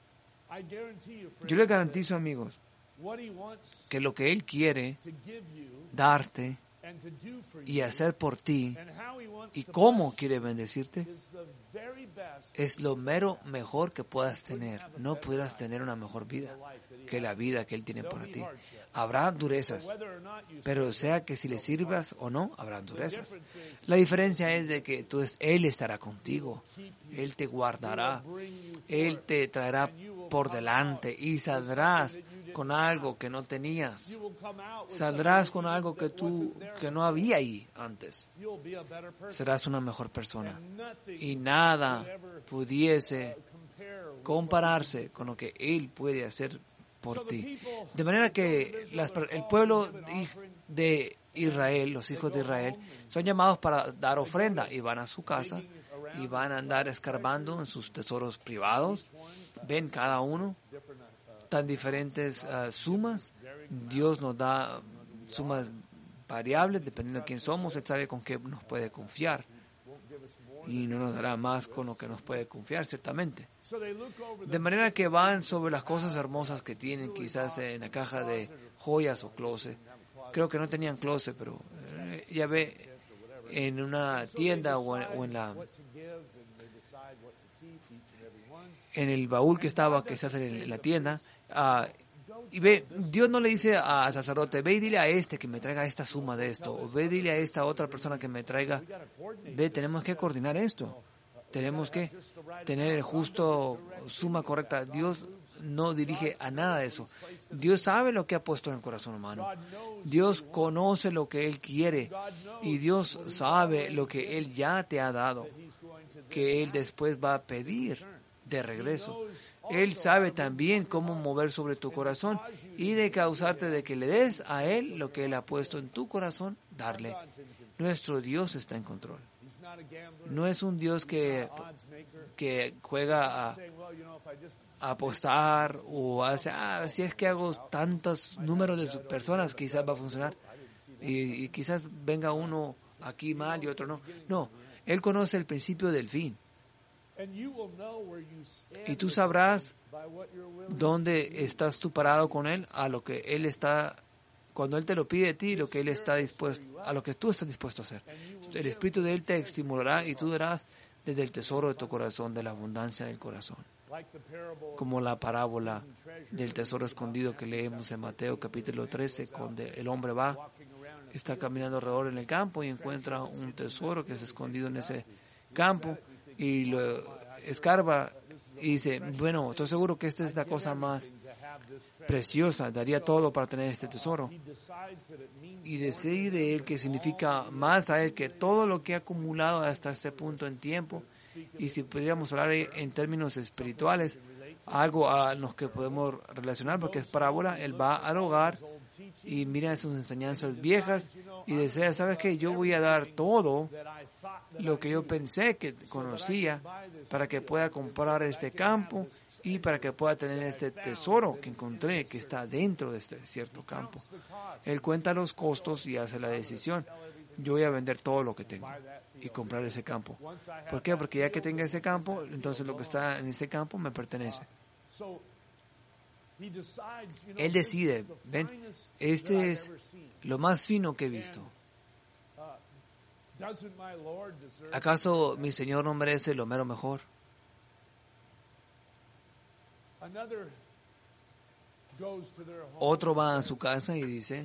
Yo le garantizo, amigos, que lo que Él quiere darte y hacer por ti y cómo quiere bendecirte es lo mejor que puedas tener. No podrás tener una mejor vida que la vida que Él tiene para ti. Habrá durezas, pero sea que si le sirvas o no, habrá durezas. La diferencia es de que Él estará contigo, Él te guardará, Él te traerá por delante y saldrás con algo que no tenías. Saldrás con algo que no había ahí antes. Serás una mejor persona. Y nada pudiese compararse con lo que Él puede hacer por ti. De manera que el pueblo de Israel, los hijos de Israel, son llamados para dar ofrenda y van a su casa y van a andar escarbando en sus tesoros privados. Ven cada uno tan diferentes sumas. Dios nos da sumas variables dependiendo de quién somos. Él sabe con qué nos puede confiar. Y no nos dará más con lo que nos puede confiar, ciertamente. De manera que van sobre las cosas hermosas que tienen, quizás en la caja de joyas o closet. Creo que no tenían closet, pero ya ve, en una tienda o en el baúl que se hace en la tienda. Y ve, Dios no le dice al sacerdote, ve y dile a este que me traiga esta suma de esto, o ve y dile a esta otra persona que me traiga. Ve, tenemos que coordinar esto. Tenemos que tener el justo suma correcta. Dios no dirige a nada de eso. Dios sabe lo que ha puesto en el corazón humano. Dios conoce lo que Él quiere. Y Dios sabe lo que Él ya te ha dado, que Él después va a pedir de regreso. Él sabe también cómo mover sobre tu corazón y de causarte de que le des a Él lo que Él ha puesto en tu corazón, darle. Nuestro Dios está en control. No es un Dios que juega a apostar o hace, si es que hago tantos números de personas, quizás va a funcionar. Y quizás venga uno aquí mal y otro no. No, Él conoce el principio del fin. Y tú sabrás dónde estás tú parado con Él, a lo que Él está, cuando Él te lo pide de ti, lo que Él está dispuesto, a lo que tú estás dispuesto a hacer. El Espíritu de Él te estimulará y tú darás desde el tesoro de tu corazón, de la abundancia del corazón. Como la parábola del tesoro escondido que leemos en Mateo capítulo 13, donde el hombre está caminando alrededor en el campo y encuentra un tesoro que es escondido en ese campo y lo escarba y dice, bueno, estoy seguro que esta es la cosa más preciosa, daría todo para tener este tesoro. Y decide él que significa más a él que todo lo que ha acumulado hasta este punto en tiempo. Y si pudiéramos hablar en términos espirituales, algo a los que podemos relacionar, porque es parábola, él va al hogar y mira sus enseñanzas viejas y desea, ¿sabes qué? Yo voy a dar todo lo que yo pensé que conocía para que pueda comprar este campo y para que pueda tener este tesoro que encontré que está dentro de este cierto campo. Él cuenta los costos y hace la decisión. Yo voy a vender todo lo que tengo y comprar ese campo. ¿Por qué? Porque ya que tenga ese campo, entonces lo que está en ese campo me pertenece. Él decide, ven, este es lo más fino que he visto. ¿Acaso mi Señor no merece lo mero mejor? Otro va a su casa y dice,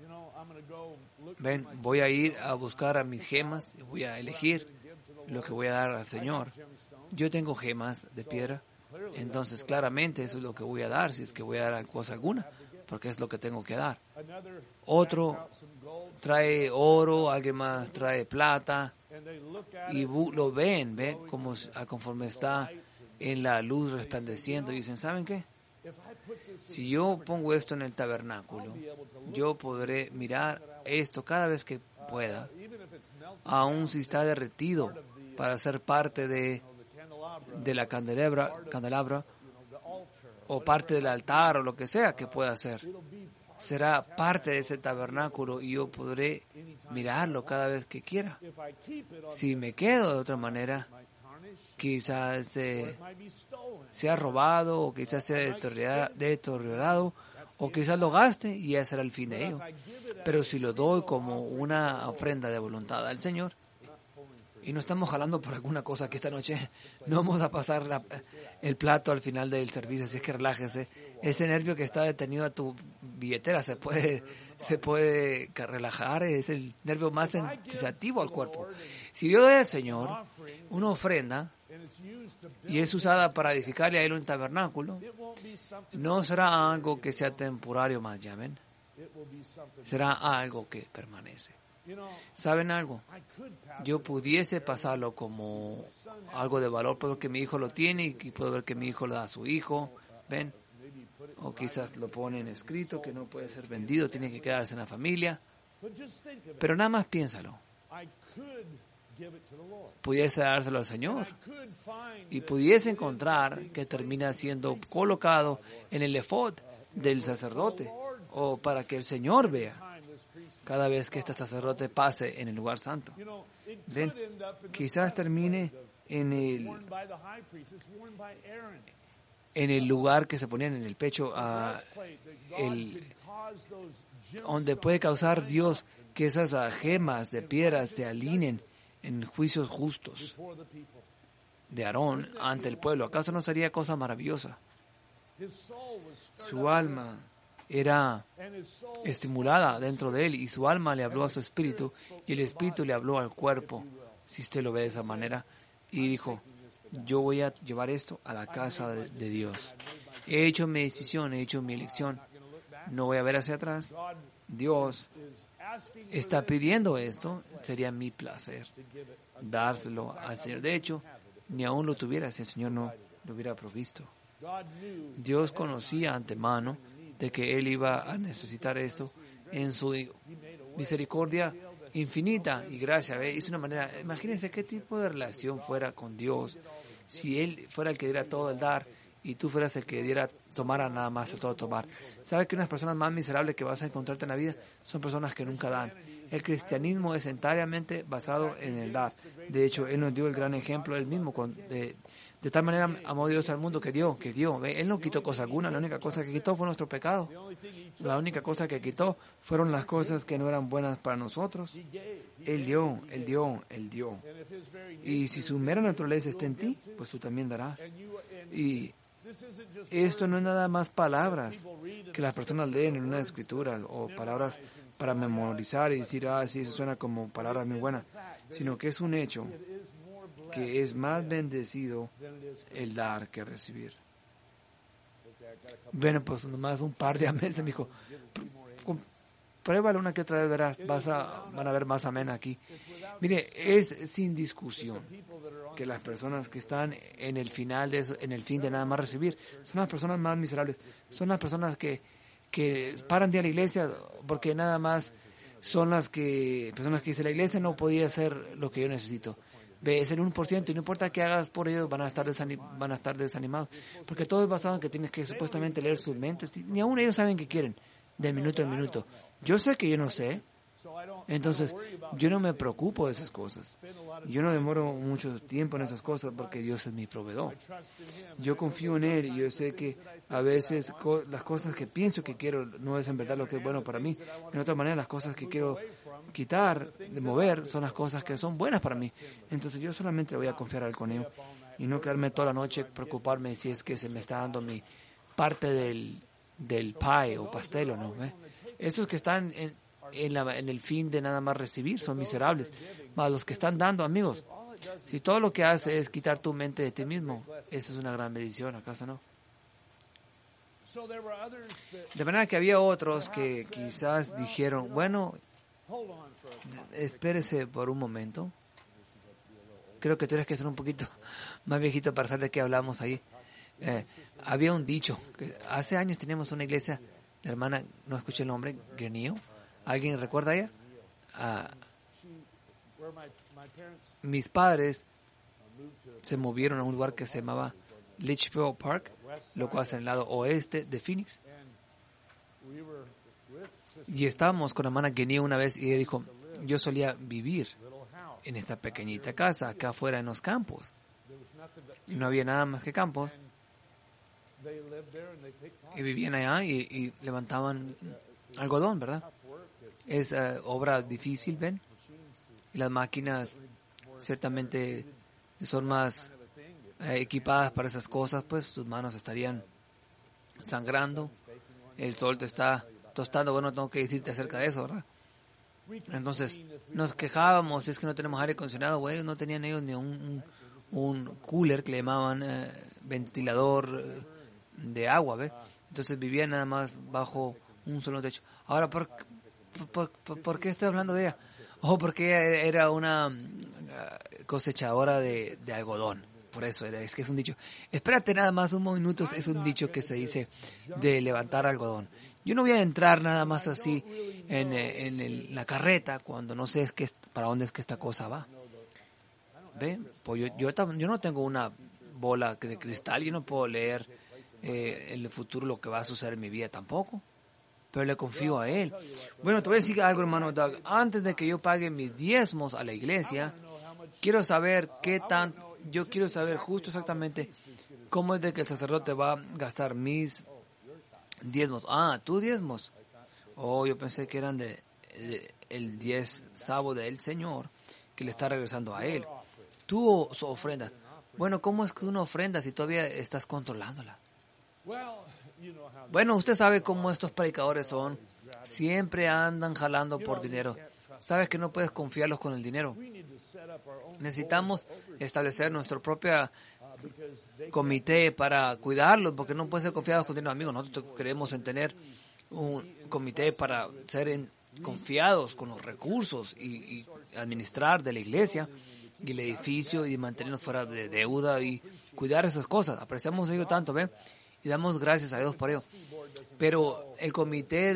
ven, voy a ir a buscar a mis gemas y voy a elegir lo que voy a dar al Señor. Yo tengo gemas de piedra, entonces claramente eso es lo que voy a dar, si es que voy a dar cosa alguna, porque es lo que tengo que dar. Otro trae oro, alguien más trae plata, y lo ven como conforme está en la luz resplandeciendo, y dicen, ¿saben qué? Si yo pongo esto en el tabernáculo, yo podré mirar esto cada vez que pueda, aun si está derretido, para ser parte de la candelabra o parte del altar o lo que sea que pueda hacer. Será parte de ese tabernáculo y yo podré mirarlo cada vez que quiera. Si me quedo de otra manera, quizás sea robado o quizás sea deteriorado o quizás lo gaste y ese será el fin de ello. Pero si lo doy como una ofrenda de voluntad al Señor, y no estamos jalando por alguna cosa que esta noche no vamos a pasar el plato al final del servicio, así es que relájese. Ese nervio que está detenido a tu billetera se puede relajar, es el nervio más sensitivo al cuerpo. Si yo doy al Señor una ofrenda y es usada para edificarle a Él un tabernáculo, no será algo que sea temporario más, llamen. Será algo que permanece. ¿Saben algo? Yo pudiese pasarlo como algo de valor, puedo que mi hijo lo tiene y puedo ver que mi hijo lo da a su hijo, ¿ven? O quizás lo ponen escrito que no puede ser vendido, tiene que quedarse en la familia. Pero nada más piénsalo. pudiese dárselo al Señor. Y pudiese encontrar que termina siendo colocado en el efod del sacerdote, o para que el Señor vea cada vez que este sacerdote pase en el lugar santo. Ven, quizás termine en el lugar que se ponían en el pecho, donde puede causar Dios que esas gemas de piedras se alineen en juicios justos de Aarón ante el pueblo. ¿Acaso no sería cosa maravillosa? Su alma era estimulada dentro de él, y su alma le habló a su espíritu, y el espíritu le habló al cuerpo, si usted lo ve de esa manera, y dijo: yo voy a llevar esto a la casa de Dios. He hecho mi decisión, he hecho mi elección, no voy a ver hacia atrás. Dios está pidiendo esto, sería mi placer dárselo al Señor. De hecho, ni aún lo tuviera si el Señor no lo hubiera provisto. Dios conocía antemano de que Él iba a necesitar esto en su misericordia infinita y gracia. Hizo una manera, imagínense qué tipo de relación fuera con Dios si Él fuera el que diera todo el dar y tú fueras el que diera, tomara nada más el todo tomar. ¿Sabes que unas personas más miserables que vas a encontrarte en la vida son personas que nunca dan? El cristianismo es enteramente basado en el dar. De hecho, Él nos dio el gran ejemplo Él mismo. De tal manera amó Dios al mundo que dio. Él no quitó cosa alguna. La única cosa que quitó fue nuestro pecado. La única cosa que quitó fueron las cosas que no eran buenas para nosotros. Él dio. Y si su mera naturaleza está en ti, pues tú también darás. Y esto no es nada más palabras que las personas leen en una escritura o palabras para memorizar y decir: sí, eso suena como palabras muy buenas, sino que es un hecho que es más bendecido el dar que recibir. Bueno, pues nomás un par de amén. Me dijo: pruébalo una que otra vez, verás, van a ver más amén aquí. Mire, es sin discusión que las personas que están en el final de eso, en el fin de nada más recibir, son las personas más miserables. Son las personas que paran de ir a la iglesia porque nada más son personas que dicen: la iglesia no podía hacer lo que yo necesito. Es el 1%, y no importa qué hagas por ellos, van a estar desanimados. Porque todo es basado en que tienes que supuestamente leer sus mentes. Ni aún ellos saben qué quieren, de minuto en minuto. Yo sé que yo no sé. Entonces, yo no me preocupo de esas cosas. Yo no demoro mucho tiempo en esas cosas porque Dios es mi proveedor. Yo confío en Él y yo sé que a veces las cosas que pienso que quiero no es en verdad lo que es bueno para mí. En otra manera, las cosas que quiero quitar, de mover, son las cosas que son buenas para mí. Entonces, yo solamente voy a confiar al Él y no quedarme toda la noche preocuparme si es que se me está dando mi parte del pie o pastel o no. Esos que están en el fin de nada más recibir son miserables. Más los que están dando, amigos, si todo lo que hace es quitar tu mente de ti mismo, eso es una gran bendición, ¿acaso no? De manera que había otros que quizás dijeron: bueno, espérese por un momento. Creo que tú eres que ser un poquito más viejito para saber de qué hablamos ahí. Había un dicho, que hace años teníamos una iglesia, la hermana, no escuché el nombre, Grenio. ¿Alguien recuerda a ella? Mis padres se movieron a un lugar que se llamaba Litchfield Park, lo cual es en el lado oeste de Phoenix. Y estábamos con la hermana Genia una vez y ella dijo: yo solía vivir en esta pequeñita casa acá afuera en los campos. Y no había nada más que campos. Y vivían allá y levantaban algodón, ¿verdad? Es obra difícil, ¿ven? Y las máquinas ciertamente son más equipadas para esas cosas, pues sus manos estarían sangrando, el sol te está tostando. Bueno, tengo que decirte acerca de eso, ¿verdad? Entonces nos quejábamos: es que no tenemos aire acondicionado. Güey, no tenían ellos ni un cooler que le llamaban ventilador de agua, ¿ves? Entonces vivían nada más bajo un solo techo. Ahora, ¿por qué estoy hablando de ella? Porque ella era una cosechadora de algodón. Por eso es que es un dicho. Espérate nada más un minuto, es un dicho que se dice de levantar algodón. Yo no voy a entrar nada más así en la carreta cuando no sé para dónde es que esta cosa va. ¿Ve? Pues yo no tengo una bola de cristal, yo no puedo leer en el futuro lo que va a suceder en mi vida tampoco, pero le confío a Él. Bueno, te voy a decir algo, hermano Doug. Antes de que yo pague mis diezmos a la iglesia, quiero saber yo quiero saber justo exactamente cómo es de que el sacerdote va a gastar mis diezmos. Ah, ¿tus diezmos? Oh, yo pensé que eran el diezavo del Señor, que le está regresando a Él. Tú ofrendas. Bueno, ¿cómo es que tú no ofrendas si todavía estás controlándola? Bueno, usted sabe cómo estos predicadores son. Siempre andan jalando por dinero. Sabes que no puedes confiarlos con el dinero. Necesitamos establecer nuestro propio comité para cuidarlos, porque no pueden ser confiados con dinero. Amigos, nosotros queremos en tener un comité para ser confiados con los recursos y administrar de la iglesia y el edificio y mantenernos fuera de deuda y cuidar esas cosas. Apreciamos ello tanto, ¿ve? Y damos gracias a Dios por ello. Pero el comité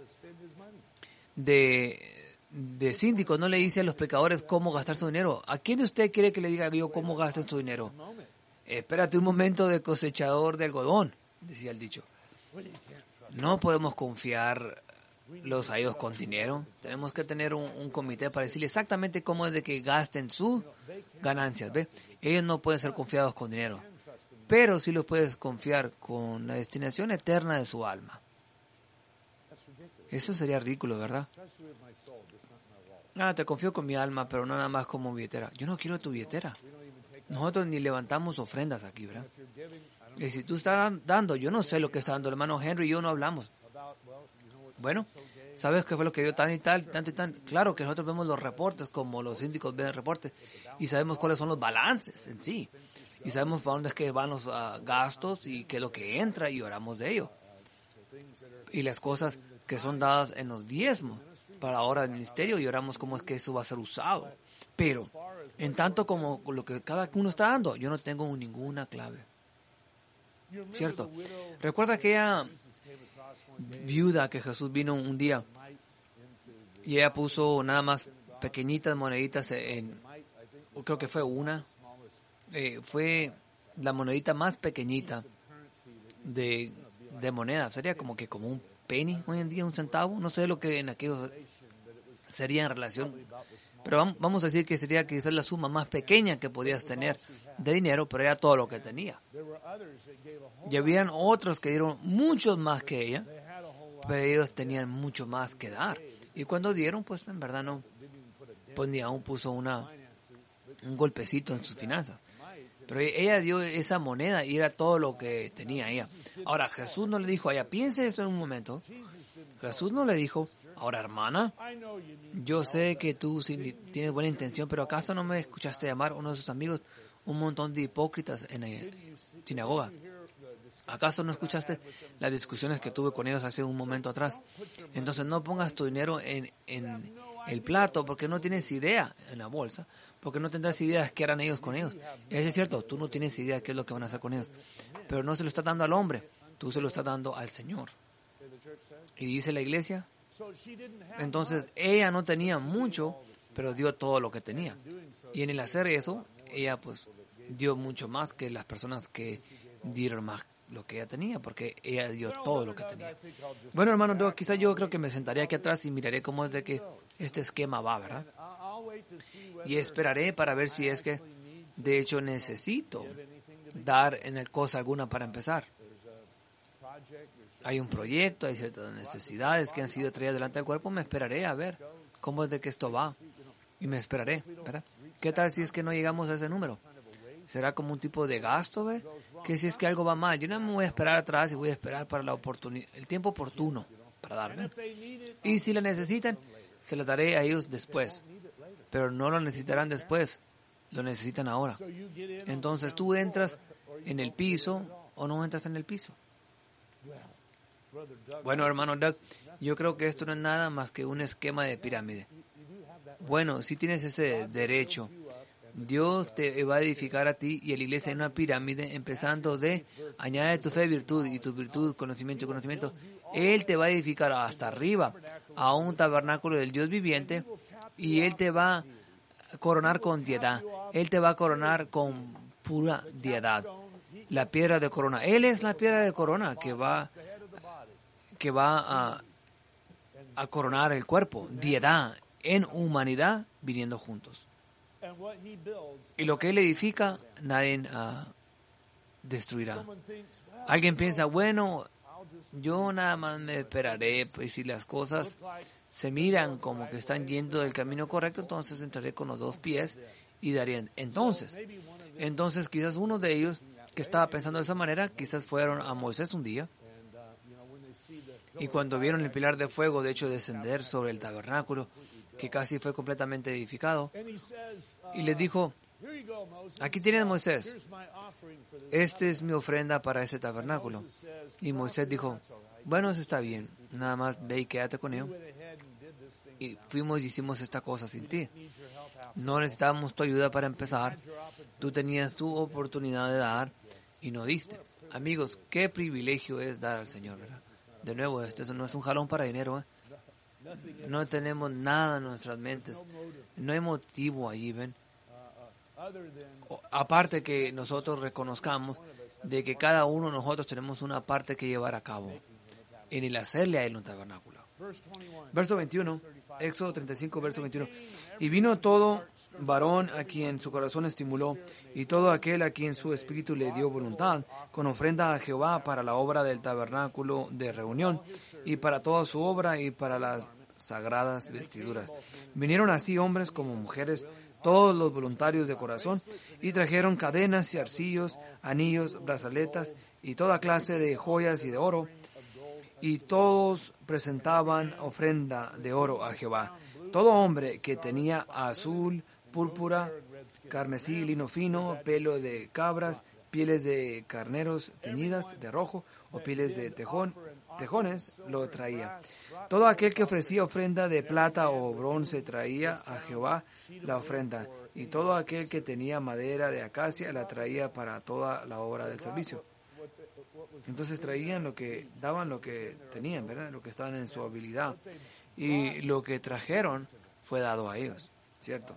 de síndicos no le dice a los predicadores cómo gastar su dinero. ¿A quién de usted quiere que le diga yo cómo gasten su dinero? Espérate un momento de cosechador de algodón, decía el dicho. No podemos confiar a ellos con dinero. Tenemos que tener un comité para decirle exactamente cómo es de que gasten sus ganancias, ¿ve? Ellos no pueden ser confiados con dinero, pero sí los puedes confiar con la destinación eterna de su alma. Eso sería ridículo, ¿verdad? Te confío con mi alma, pero no nada más como billetera. Yo no quiero tu billetera. Nosotros ni levantamos ofrendas aquí, ¿verdad? Y si tú estás dando, yo no sé lo que está dando el hermano Henry y yo no hablamos. Bueno, ¿sabes qué fue lo que dio tan y tal, tanto y tan? Claro que nosotros vemos los reportes como los síndicos ven reportes y sabemos cuáles son los balances en sí. Y sabemos para dónde es que van los gastos y qué es lo que entra y oramos de ello. Y las cosas que son dadas en los diezmos para la obra del ministerio y oramos cómo es que eso va a ser usado. Pero, en tanto como lo que cada uno está dando, yo no tengo ninguna clave. ¿Cierto? Recuerda aquella viuda que Jesús vino un día y ella puso nada más pequeñitas moneditas creo que fue fue la monedita más pequeñita de moneda. Sería como un penny hoy en día, un centavo. No sé lo que en aquellos sería en relación, pero vamos a decir que sería quizás la suma más pequeña que podías tener de dinero, pero era todo lo que tenía. Y habían otros que dieron muchos más que ella, pero ellos tenían mucho más que dar. Y cuando dieron, pues en verdad no, pues ni aún puso un golpecito en sus finanzas. Pero ella dio esa moneda y era todo lo que tenía ella. Ahora, Jesús no le dijo a ella, piense eso en un momento. Jesús no le dijo, ahora hermana, yo sé que tú tienes buena intención, pero ¿acaso no me escuchaste llamar a uno de sus amigos un montón de hipócritas en la sinagoga? ¿Acaso no escuchaste las discusiones que tuve con ellos hace un momento atrás? Entonces no pongas tu dinero en el plato porque no tienes idea, en la bolsa, porque no tendrás ideas qué harán ellos con ellos. Y eso es cierto, tú no tienes idea qué es lo que van a hacer con ellos. Pero no se lo estás dando al hombre, tú se lo estás dando al Señor. Y dice la iglesia, entonces ella no tenía mucho, pero dio todo lo que tenía. Y en el hacer eso, ella pues dio mucho más que las personas que dieron más lo que ella tenía, porque ella dio todo lo que tenía. Bueno, hermano, quizás yo creo que me sentaré aquí atrás y miraré cómo es de que este esquema va, ¿verdad? Y esperaré para ver si es que, de hecho, necesito dar en el cosa alguna para empezar. Hay un proyecto, hay ciertas necesidades que han sido traídas delante del cuerpo, me esperaré a ver cómo es de que esto va. Y me esperaré, ¿verdad? ¿Qué tal si es que no llegamos a ese número? ¿Será como un tipo de gasto, ve? Que si es que algo va mal, yo no me voy a esperar atrás y voy a esperar para el tiempo oportuno para darme. Y si lo necesitan, se lo daré a ellos después. Pero no lo necesitarán después, lo necesitan ahora. Entonces tú entras en el piso o no entras en el piso. Bueno, hermano Doug, yo creo que esto no es nada más que un esquema de pirámide. Bueno, si tienes ese derecho. Dios te va a edificar a ti y a la iglesia en una pirámide, empezando de añade tu fe, virtud, y tu virtud, conocimiento. Él te va a edificar hasta arriba, a un tabernáculo del Dios viviente, y Él te va coronar con deidad. Él te va a coronar con pura deidad. La piedra de corona. Él es la piedra de corona que va a coronar el cuerpo. Deidad en humanidad viniendo juntos. Y lo que Él edifica, nadie destruirá. Alguien piensa, bueno, yo nada más me esperaré, pues si las cosas se miran como que están yendo del camino correcto, entonces entraré con los 2 pies y darían. Entonces quizás uno de ellos que estaba pensando de esa manera, quizás fueron a Moisés un día, y cuando vieron el pilar de fuego, de hecho, descender sobre el tabernáculo, que casi fue completamente edificado, y les dijo, aquí tienes, Moisés, esta es mi ofrenda para ese tabernáculo. Y Moisés dijo, bueno, eso está bien, nada más ve y quédate con ello. Y fuimos y hicimos esta cosa sin ti. No necesitábamos tu ayuda para empezar. Tú tenías tu oportunidad de dar y no diste. Amigos, qué privilegio es dar al Señor, ¿verdad? De nuevo, esto no es un jalón para dinero, ¿eh? No tenemos nada en nuestras mentes. No hay motivo allí, ¿ven? Aparte que nosotros reconozcamos de que cada uno de nosotros tenemos una parte que llevar a cabo en el hacerle a Él un tabernáculo. Verso 21, Éxodo 35, verso 21. Y vino todo varón a quien su corazón estimuló, y todo aquel a quien su espíritu le dio voluntad, con ofrenda a Jehová para la obra del tabernáculo de reunión, y para toda su obra, y para las sagradas vestiduras. Vinieron así hombres como mujeres, todos los voluntarios de corazón, y trajeron cadenas y arcillos, anillos, brazaletas, y toda clase de joyas y de oro, y todos presentaban ofrenda de oro a Jehová. Todo hombre que tenía azul, púrpura, carmesí, lino fino, pelo de cabras, pieles de carneros teñidas de rojo o pieles de tejones, lo traía. Todo aquel que ofrecía ofrenda de plata o bronce traía a Jehová la ofrenda, y todo aquel que tenía madera de acacia la traía para toda la obra del servicio. Entonces traían daban lo que tenían, ¿verdad? Lo que estaban en su habilidad. Y lo que trajeron fue dado a ellos, ¿cierto?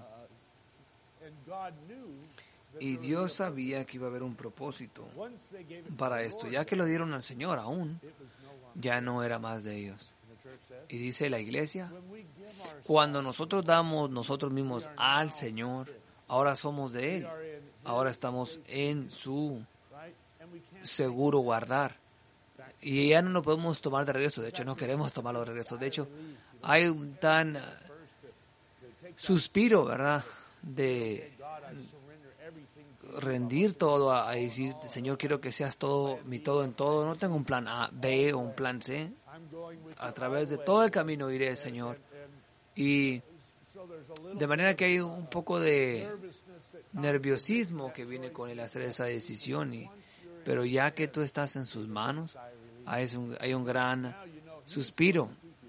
Y Dios sabía que iba a haber un propósito para esto. Ya que lo dieron al Señor aún, ya no era más de ellos. Y dice la iglesia, cuando nosotros damos nosotros mismos al Señor, ahora somos de Él. Ahora estamos en su seguro guardar. Y ya no lo podemos tomar de regreso. De hecho, no queremos tomarlo de regreso. De hecho, hay un tan suspiro, ¿verdad?, de rendir todo a decir, Señor, quiero que seas todo, mi todo en todo. No tengo un plan A, B o un plan C. A través de todo el camino iré, Señor. Y de manera que hay un poco de nerviosismo que viene con el hacer esa decisión. Pero ya que tú estás en sus manos, hay un gran suspiro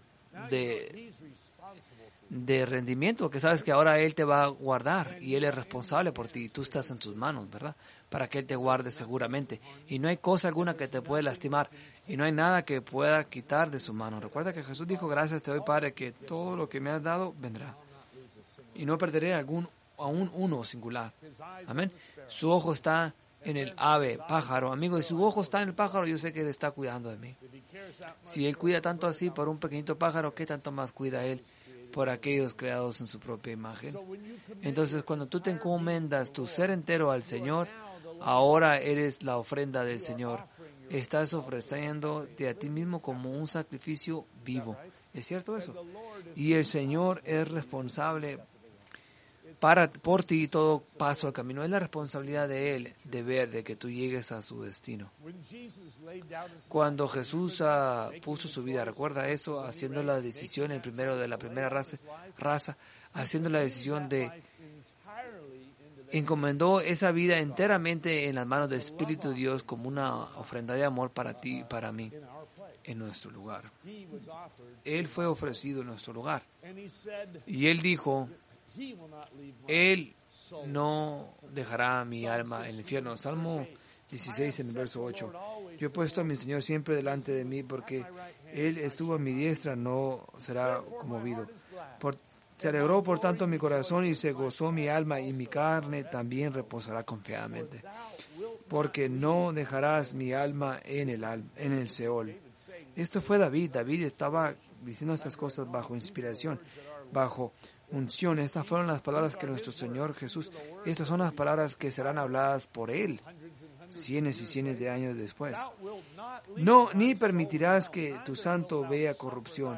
de rendimiento, que sabes que ahora Él te va a guardar y Él es responsable por ti y tú estás en sus manos, ¿verdad? Para que Él te guarde seguramente. Y no hay cosa alguna que te pueda lastimar y no hay nada que pueda quitar de su mano. Recuerda que Jesús dijo, gracias te doy, Padre, que todo lo que me has dado vendrá. Y no perderé aún uno singular. Amén. Su ojo está en el ave, pájaro. Amigo, y su ojo está en el pájaro, yo sé que Él está cuidando de mí. Si Él cuida tanto así por un pequeñito pájaro, ¿qué tanto más cuida Él por aquellos creados en su propia imagen? Entonces, cuando tú te encomiendas tu ser entero al Señor, ahora eres la ofrenda del Señor. Estás ofreciéndote a ti mismo como un sacrificio vivo. ¿Es cierto eso? Y el Señor es responsable por ti todo paso al camino. Es la responsabilidad de Él de ver de que tú llegues a su destino. Cuando Jesús puso su vida, recuerda eso, haciendo la decisión, el primero de la primera raza, haciendo la decisión de encomendó esa vida enteramente en las manos del Espíritu de Dios como una ofrenda de amor para ti y para mí en nuestro lugar. Él fue ofrecido en nuestro lugar. Y Él dijo, Él no dejará mi alma en el infierno. Salmo 16 en el verso 8. Yo he puesto a mi Señor siempre delante de mí, porque Él estuvo a mi diestra, no será conmovido. Se alegró por tanto mi corazón y se gozó mi alma, y mi carne también reposará confiadamente. Porque no dejarás mi alma en el Seol. Esto fue David. David estaba diciendo estas cosas bajo inspiración, bajo unción. Estas fueron las palabras que nuestro Señor Jesús, estas son las palabras que serán habladas por Él cientos y cientos de años después. No, ni permitirás que tu santo vea corrupción.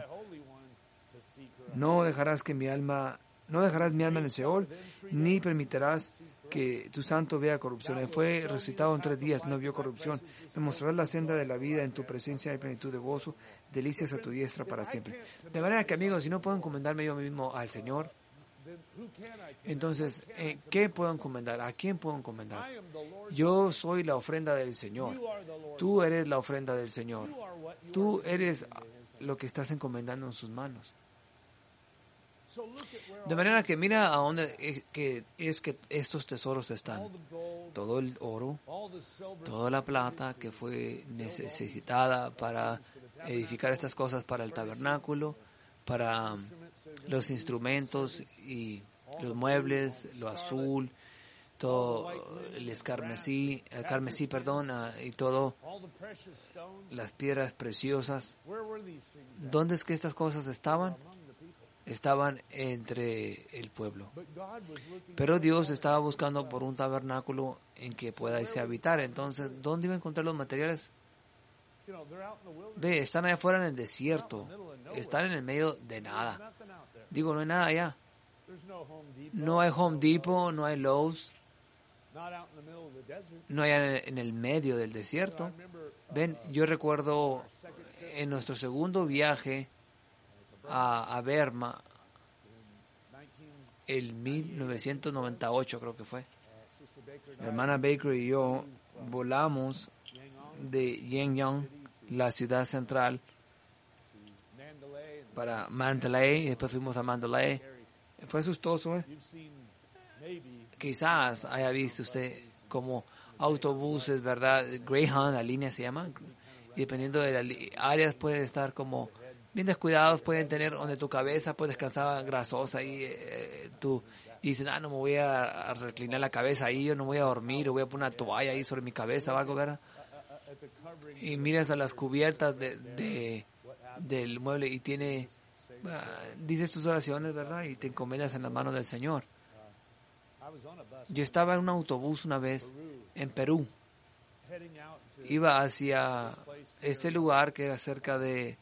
No dejarás mi alma en el Seol, ni permitirás que tu santo vea corrupción. Él fue resucitado en 3 días, no vio corrupción. Me mostrarás la senda de la vida, en tu presencia hay plenitud de gozo, delicias a tu diestra para siempre. De manera que, amigos, si no puedo encomendarme yo mismo al Señor, entonces, ¿qué puedo encomendar? ¿A quién puedo encomendar? Yo soy la ofrenda del Señor. Tú eres la ofrenda del Señor. Tú eres lo que estás encomendando en sus manos. De manera que mira a dónde que estos tesoros están. Todo el oro, toda la plata que fue necesitada para edificar estas cosas para el tabernáculo, para los instrumentos y los muebles, lo azul, todo el carmesí, y todo las piedras preciosas. ¿Dónde es que estas cosas estaban? Estaban entre el pueblo. Pero Dios estaba buscando por un tabernáculo en que pueda habitar. Entonces, ¿dónde iba a encontrar los materiales? Ve, están allá afuera en el desierto. Están en el medio de nada. Digo, no hay nada allá. No hay Home Depot, no hay Lowe's. No hay en el medio del desierto. Ven, yo recuerdo en nuestro segundo viaje a Burma, el 1998 creo que fue. Mi hermana Baker y yo volamos de Yangon, la ciudad central, para Mandalay, y después fuimos a Mandalay. Fue asustoso, Quizás haya visto usted como autobuses, ¿verdad? Greyhound, la línea se llama, y dependiendo de las áreas puede estar como bien descuidados, pueden tener donde tu cabeza pues descansaba grasosa y y dicen, no me voy a reclinar la cabeza ahí, yo no voy a dormir, o voy a poner una toalla ahí sobre mi cabeza o algo, ¿verdad? Y miras a las cubiertas del mueble y tiene, dices tus oraciones, ¿verdad? Y te encomiendas en las manos del Señor. Yo estaba en un autobús una vez en Perú. Iba hacia ese lugar que era cerca de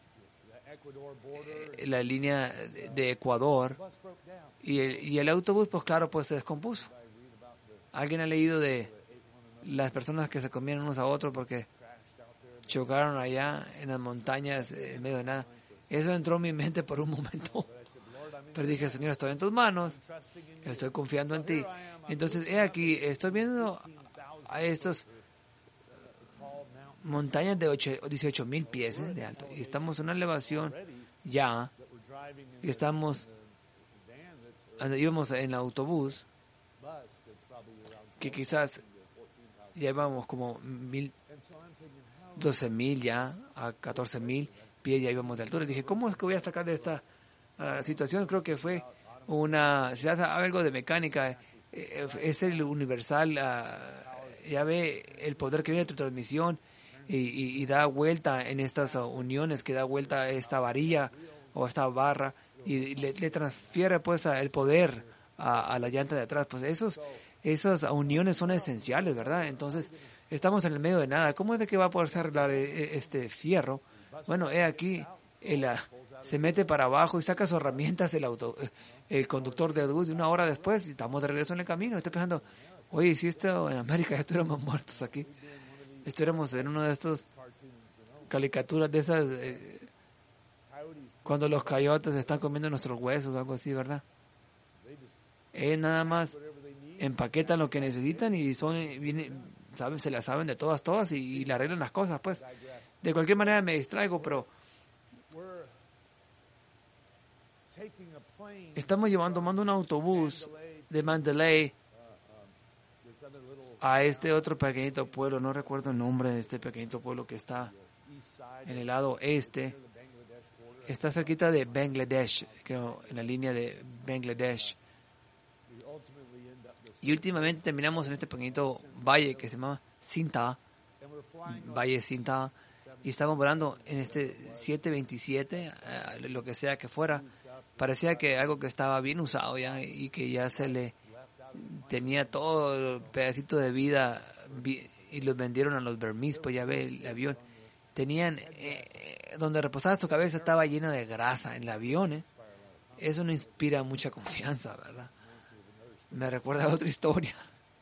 la línea de Ecuador, y el autobús, pues claro, pues se descompuso. ¿Alguien ha leído de las personas que se comían unos a otros porque chocaron allá en las montañas en medio de nada? Eso entró en mi mente por un momento. Pero dije, Señor, estoy en tus manos, estoy confiando en ti. Entonces, aquí, estoy viendo a estos montañas de 18,000 pies de alto. Y estamos en una elevación ya. Y íbamos en el autobús, que quizás ya íbamos como 12,000 ya, a 14,000 pies ya íbamos de altura. Y dije, ¿cómo es que voy a sacar de esta situación? Creo que fue si hace algo de mecánica, es el universal, ya ve el poder que viene de tu transmisión y da vuelta en estas uniones, que da vuelta esta varilla o esta barra y le transfiere pues el poder a la llanta de atrás. Pues esas uniones son esenciales, ¿verdad? Entonces estamos en el medio de nada. ¿Cómo es de que va a poderse arreglar este fierro? Bueno, aquí se mete para abajo y saca sus herramientas el conductor de autobús, y 1 hora después estamos de regreso en el camino. Estoy pensando, oye, si esto en América ya estuviéramos muertos aquí, estuviéramos en uno de estos caricaturas de esas cuando los coyotes están comiendo nuestros huesos o algo así, ¿verdad? Nada más empaquetan lo que necesitan y se las saben de todas y le arreglan las cosas, pues. De cualquier manera me distraigo, pero estamos tomando un autobús de Mandalay a este otro pequeñito pueblo. No recuerdo el nombre de este pequeñito pueblo que está en el lado este. está cerquita de Bangladesh, creo, en la línea de Bangladesh. Y últimamente terminamos en este pequeñito valle que se llama Sinta, Valle Sinta, y estábamos volando en este 727, lo que sea que fuera. Parecía que algo que estaba bien usado ya y que ya se le tenía todo el pedacito de vida y los vendieron a los Burmese, pues ya ve el avión. Tenían, donde reposaba su cabeza estaba lleno de grasa en el avión. Eso no inspira mucha confianza, ¿verdad? Me recuerda a otra historia.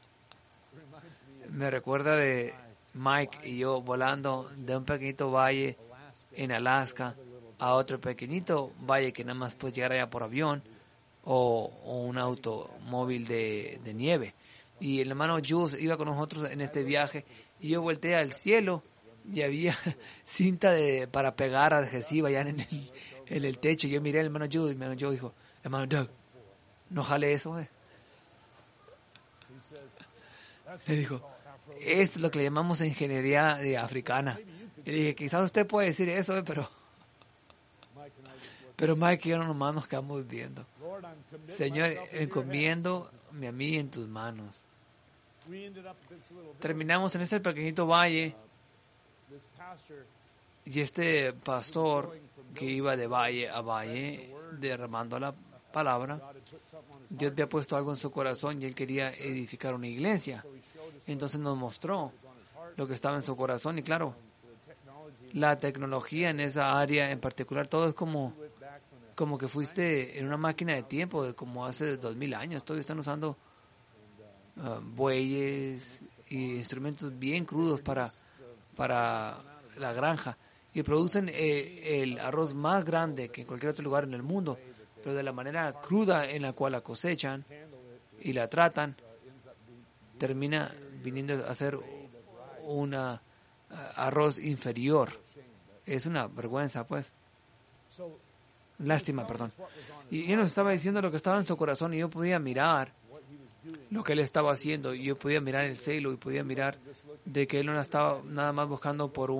Me recuerda de Mike y yo volando de un pequeñito valle en Alaska a otro pequeñito valle que nada más puedes llegar allá por avión o un automóvil de nieve. Y el hermano Jules iba con nosotros en este viaje y yo volteé al cielo y había cinta para pegar adhesiva allá en el techo. Yo miré al hermano Jules y el hermano Jules dijo, hermano Doug, no jale eso, Le dijo, es lo que le llamamos ingeniería africana. Y le dije, quizás usted puede decir eso, pero Mike y yo nomás nos quedamos viendo. Señor, encomiendo-me a mí en tus manos. Terminamos en este pequeñito valle y este pastor que iba de valle a valle derramando la palabra, Dios había puesto algo en su corazón y él quería edificar una iglesia. Entonces nos mostró lo que estaba en su corazón y claro, la tecnología en esa área en particular, todo es como que fuiste en una máquina de tiempo de como hace 2000 años. Todos están usando bueyes y instrumentos bien crudos para la granja y producen el arroz más grande que en cualquier otro lugar en el mundo, pero de la manera cruda en la cual la cosechan y la tratan, termina viniendo a ser una arroz inferior. Es una vergüenza, pues. Lástima, perdón. Y él nos estaba diciendo lo que estaba en su corazón y yo podía mirar lo que él estaba haciendo y yo podía mirar el celo y podía mirar de que él no estaba nada más buscando por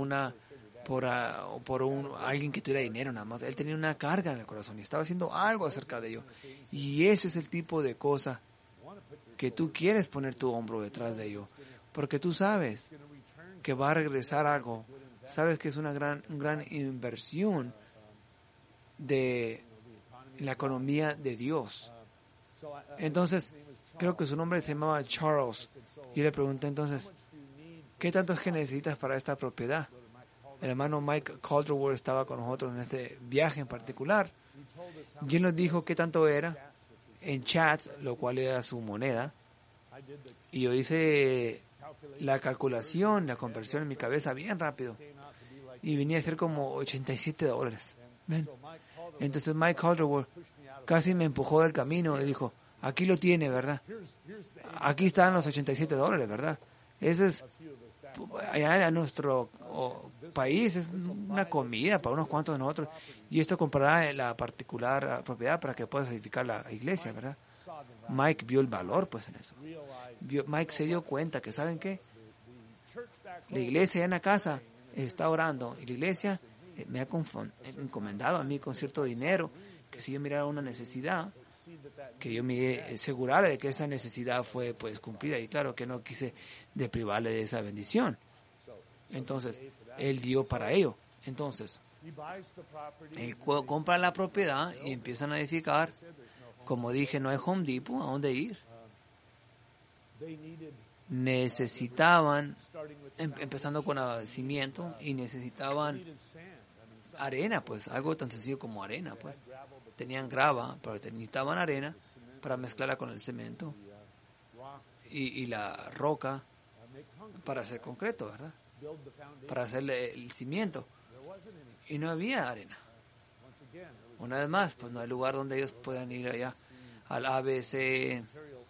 alguien que tuviera dinero nada más. Él tenía una carga en el corazón y estaba haciendo algo acerca de ello. Y ese es el tipo de cosa que tú quieres poner tu hombro detrás de ello, porque tú sabes que va a regresar algo, sabes que es una gran inversión de la economía de Dios. Entonces, creo que su nombre se llamaba Charles. Y le pregunté entonces, ¿qué tanto es que necesitas para esta propiedad? El hermano Mike Calderwood estaba con nosotros en este viaje en particular. Y él nos dijo qué tanto era en chats, lo cual era su moneda. Y yo hice la calculación, la conversión en mi cabeza bien rápido. Y venía a ser como $87. ¿Ven? Entonces Mike Calderwood casi me empujó del camino y dijo, aquí lo tiene, ¿verdad? Aquí están los $87, ¿verdad? Ese es, allá en nuestro país, es una comida para unos cuantos de nosotros. Y esto comprará la particular propiedad para que puedas edificar la iglesia, ¿verdad? Mike vio el valor, pues, en eso. Mike se dio cuenta que, ¿saben qué? La iglesia en la casa está orando y la iglesia me ha encomendado a mí con cierto dinero, que si yo mirara una necesidad, que yo me asegurara de que esa necesidad fue pues cumplida, y claro que no quise deprivarle de esa bendición. Entonces, él dio para ello. Entonces, él compra la propiedad y empiezan a edificar. Como dije, no hay Home Depot, ¿a dónde ir? Necesitaban, empezando con el cimiento, y necesitaban arena, pues, algo tan sencillo como arena, pues. Tenían grava, pero necesitaban arena para mezclarla con el cemento y la roca para hacer concreto, ¿verdad? Para hacerle el cimiento. Y no había arena. Una vez más, pues no hay lugar donde ellos puedan ir allá al ABC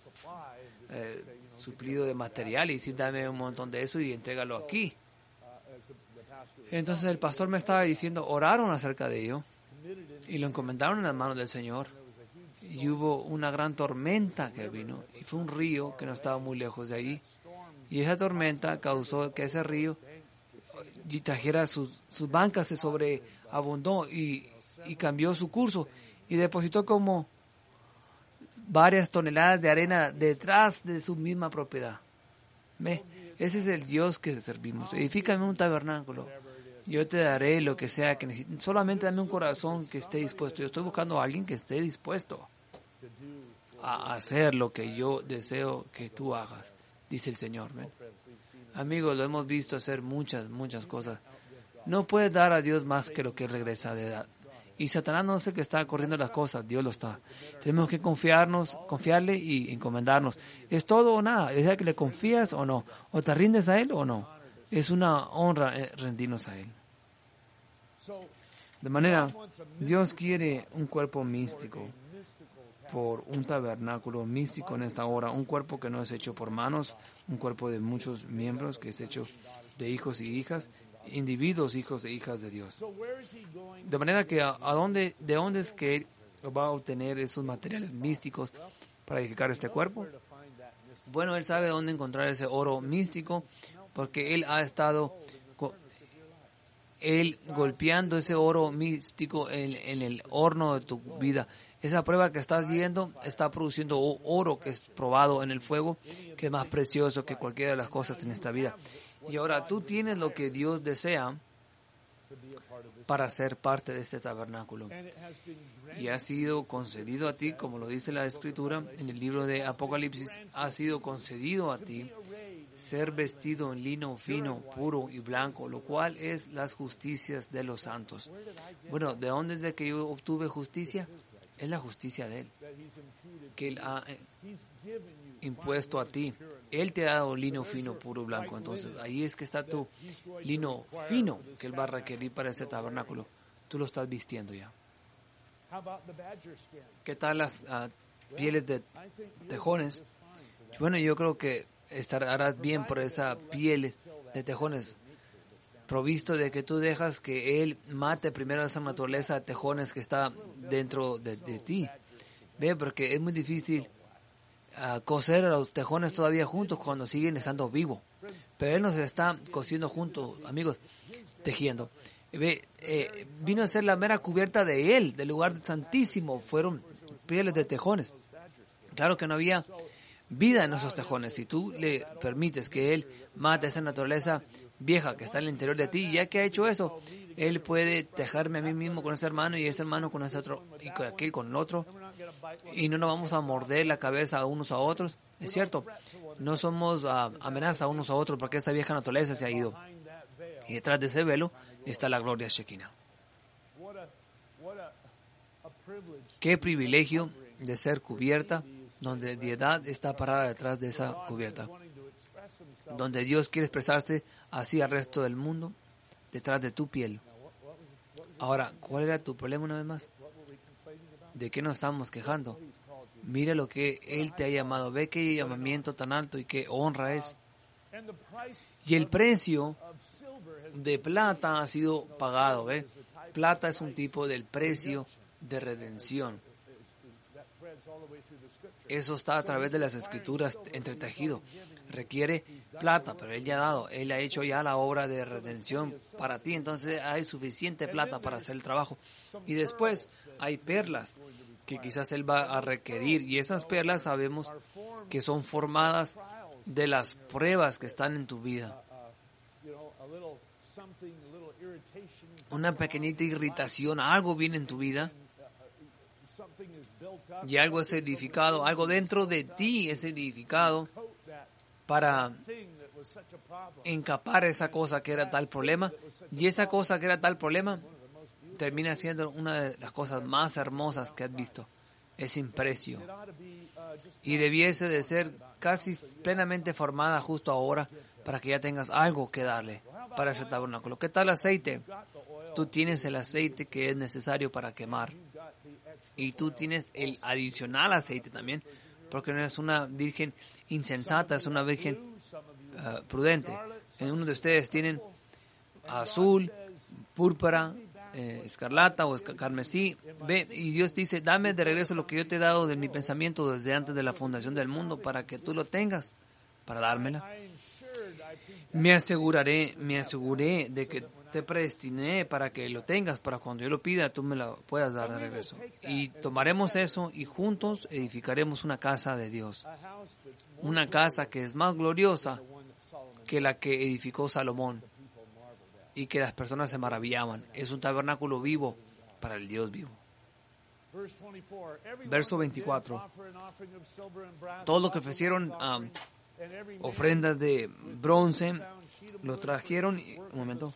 suplido de material y decir, dame un montón de eso y entrégalo aquí. Entonces el pastor me estaba diciendo, oraron acerca de ello y lo encomendaron en las manos del Señor. Y hubo una gran tormenta que vino y fue un río que no estaba muy lejos de allí. Y esa tormenta causó que ese río trajera sus bancas, se sobreabundó y y cambió su curso y depositó como varias toneladas de arena detrás de su misma propiedad. ¿Ve? Ese es el Dios que servimos. Edifícame un tabernáculo. Yo te daré lo que sea que necesites. Solamente dame un corazón que esté dispuesto. Yo estoy buscando a alguien que esté dispuesto a hacer lo que yo deseo que tú hagas, dice el Señor. ¿Ven? Amigos, lo hemos visto hacer muchas cosas. No puedes dar a Dios más que lo que regresa de edad. Y Satanás no es el que está corriendo las cosas, Dios lo está. Tenemos que confiarle y encomendarnos. Es todo o nada, es que le confías o no, o te rindes a Él o no. Es una honra rendirnos a Él. De manera, Dios quiere un cuerpo místico, por un tabernáculo místico en esta hora, un cuerpo que no es hecho por manos, un cuerpo de muchos miembros que es hecho de hijos y hijas, individuos, hijos e hijas de Dios. De manera que ¿de dónde es que Él va a obtener esos materiales místicos para edificar este cuerpo? Bueno, Él sabe dónde encontrar ese oro místico, porque Él ha estado golpeando ese oro místico en el horno de tu vida. Esa prueba que estás yendo está produciendo oro que es probado en el fuego, que es más precioso que cualquiera de las cosas en esta vida. Y ahora tú tienes lo que Dios desea para ser parte de este tabernáculo. Y ha sido concedido a ti, como lo dice la Escritura en el libro de Apocalipsis, ha sido concedido a ti ser vestido en lino fino, puro y blanco, lo cual es las justicias de los santos. Bueno, ¿de dónde es de que yo obtuve justicia? Es la justicia de Él, que Él ha impuesto a ti. Él te ha dado lino fino, puro y blanco. Entonces, ahí es que está tu lino fino que Él va a requerir para este tabernáculo. Tú lo estás vistiendo ya. ¿Qué tal las pieles de tejones? Bueno, yo creo que harás bien por esa piel de tejones, provisto de que tú dejas que Él mate primero esa naturaleza de tejones que está dentro de ti. Ve, porque es muy difícil coser a los tejones todavía juntos cuando siguen estando vivos. Pero Él nos está cosiendo juntos, amigos, tejiendo. Ve, vino a ser la mera cubierta de Él, del lugar santísimo, fueron pieles de tejones. Claro que no había vida en esos tejones. Si tú le permites que Él mate esa naturaleza vieja que está en el interior de ti, ya que ha hecho eso, Él puede tejerme a mí mismo con ese hermano y ese hermano con ese otro y con aquel con el otro, y no nos vamos a morder la cabeza a unos a otros. Es cierto, no somos amenaza a unos a otros porque esa vieja naturaleza se ha ido, y detrás de ese velo está la gloria Shekinah. Qué privilegio de ser cubierta, donde Diedad está parada detrás de esa cubierta, donde Dios quiere expresarse así al resto del mundo, detrás de tu piel. Ahora, ¿cuál era tu problema una vez más? ¿De qué nos estamos quejando? Mira lo que Él te ha llamado, ve qué llamamiento tan alto y qué honra es. Y el precio de plata ha sido pagado, ¿ve? Plata es un tipo del precio de redención. Eso está a través de las Escrituras entretejido. Requiere plata, pero Él ya ha dado, Él ha hecho ya la obra de redención para ti. Entonces hay suficiente plata para hacer el trabajo. Y después hay perlas que quizás Él va a requerir. Y esas perlas sabemos que son formadas de las pruebas que están en tu vida. Una pequeñita irritación, algo viene en tu vida. Y algo es edificado, algo dentro de ti es edificado para encapar esa cosa que era tal problema. Y esa cosa que era tal problema termina siendo una de las cosas más hermosas que has visto. Es sin precio. Y debiese de ser casi plenamente formada justo ahora para que ya tengas algo que darle para ese tabernáculo. ¿Qué tal aceite? Tú tienes el aceite que es necesario para quemar. Y tú tienes el adicional aceite también, porque no es una virgen insensata, es una virgen prudente. En uno de ustedes tienen azul, púrpura, escarlata o carmesí. Ve, y Dios dice, dame de regreso lo que yo te he dado de mi pensamiento desde antes de la fundación del mundo, para que tú lo tengas para dármela. Me aseguré de que te predestiné para que lo tengas, para cuando yo lo pida, tú me lo puedas dar de regreso. Y tomaremos eso y juntos edificaremos una casa de Dios. Una casa que es más gloriosa que la que edificó Salomón y que las personas se maravillaban. Es un tabernáculo vivo para el Dios vivo. Verso 24. Todos los que ofrecieron ofrendas de bronce lo trajeron. Un momento.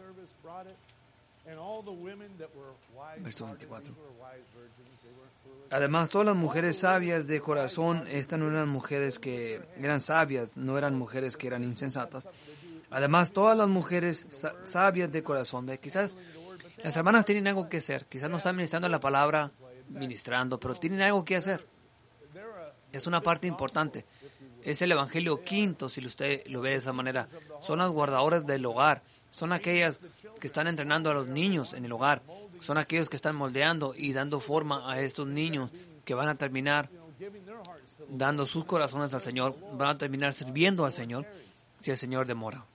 Verso 24. Además, todas las mujeres sabias de corazón, estas no eran mujeres que eran sabias, no eran mujeres que eran insensatas. Además, todas las mujeres sabias de corazón, ¿ve? Quizás las hermanas tienen algo que hacer, quizás no están ministrando la palabra, ministrando, pero tienen algo que hacer. Es una parte importante. Es el Evangelio quinto, si usted lo ve de esa manera. Son las guardadoras del hogar. Son aquellas que están entrenando a los niños en el hogar. Son aquellos que están moldeando y dando forma a estos niños que van a terminar dando sus corazones al Señor. Van a terminar sirviendo al Señor si el Señor demora.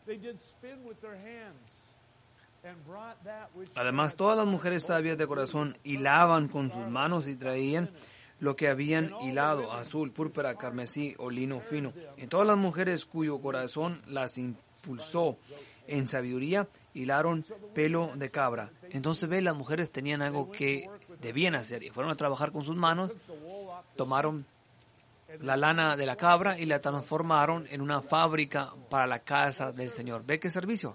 Además, todas las mujeres sabias de corazón hilaban con sus manos y traían lo que habían hilado, azul, púrpura, carmesí o lino fino. Y todas las mujeres cuyo corazón las impulsó en sabiduría, hilaron pelo de cabra. Entonces, ve, las mujeres tenían algo que debían hacer y fueron a trabajar con sus manos, tomaron la lana de la cabra y la transformaron en una fábrica para la casa del Señor. ¿Ve qué servicio?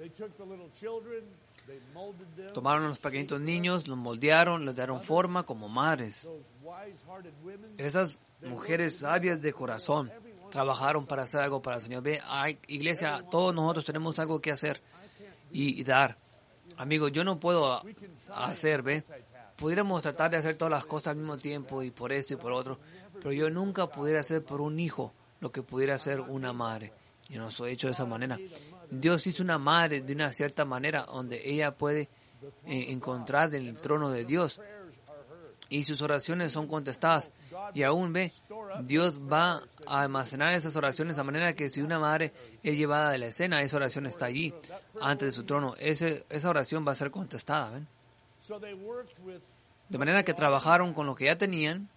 Tomaron a los pequeñitos niños, los moldearon, les dieron forma como madres. Esas mujeres sabias de corazón trabajaron para hacer algo para el Señor. Ve, iglesia, todos nosotros tenemos algo que hacer y dar. Amigos, yo no puedo hacer, ve. Pudiéramos tratar de hacer todas las cosas al mismo tiempo y por esto y por otro, pero yo nunca pudiera hacer por un hijo lo que pudiera hacer una madre. Yo no soy hecho de esa manera. Dios hizo una madre de una cierta manera donde ella puede encontrar en el trono de Dios y sus oraciones son contestadas. Y aún ve, Dios va a almacenar esas oraciones de manera que si una madre es llevada de la escena, esa oración está allí, antes de su trono. Esa oración va a ser contestada. ¿Ven? De manera que trabajaron con lo que ya tenían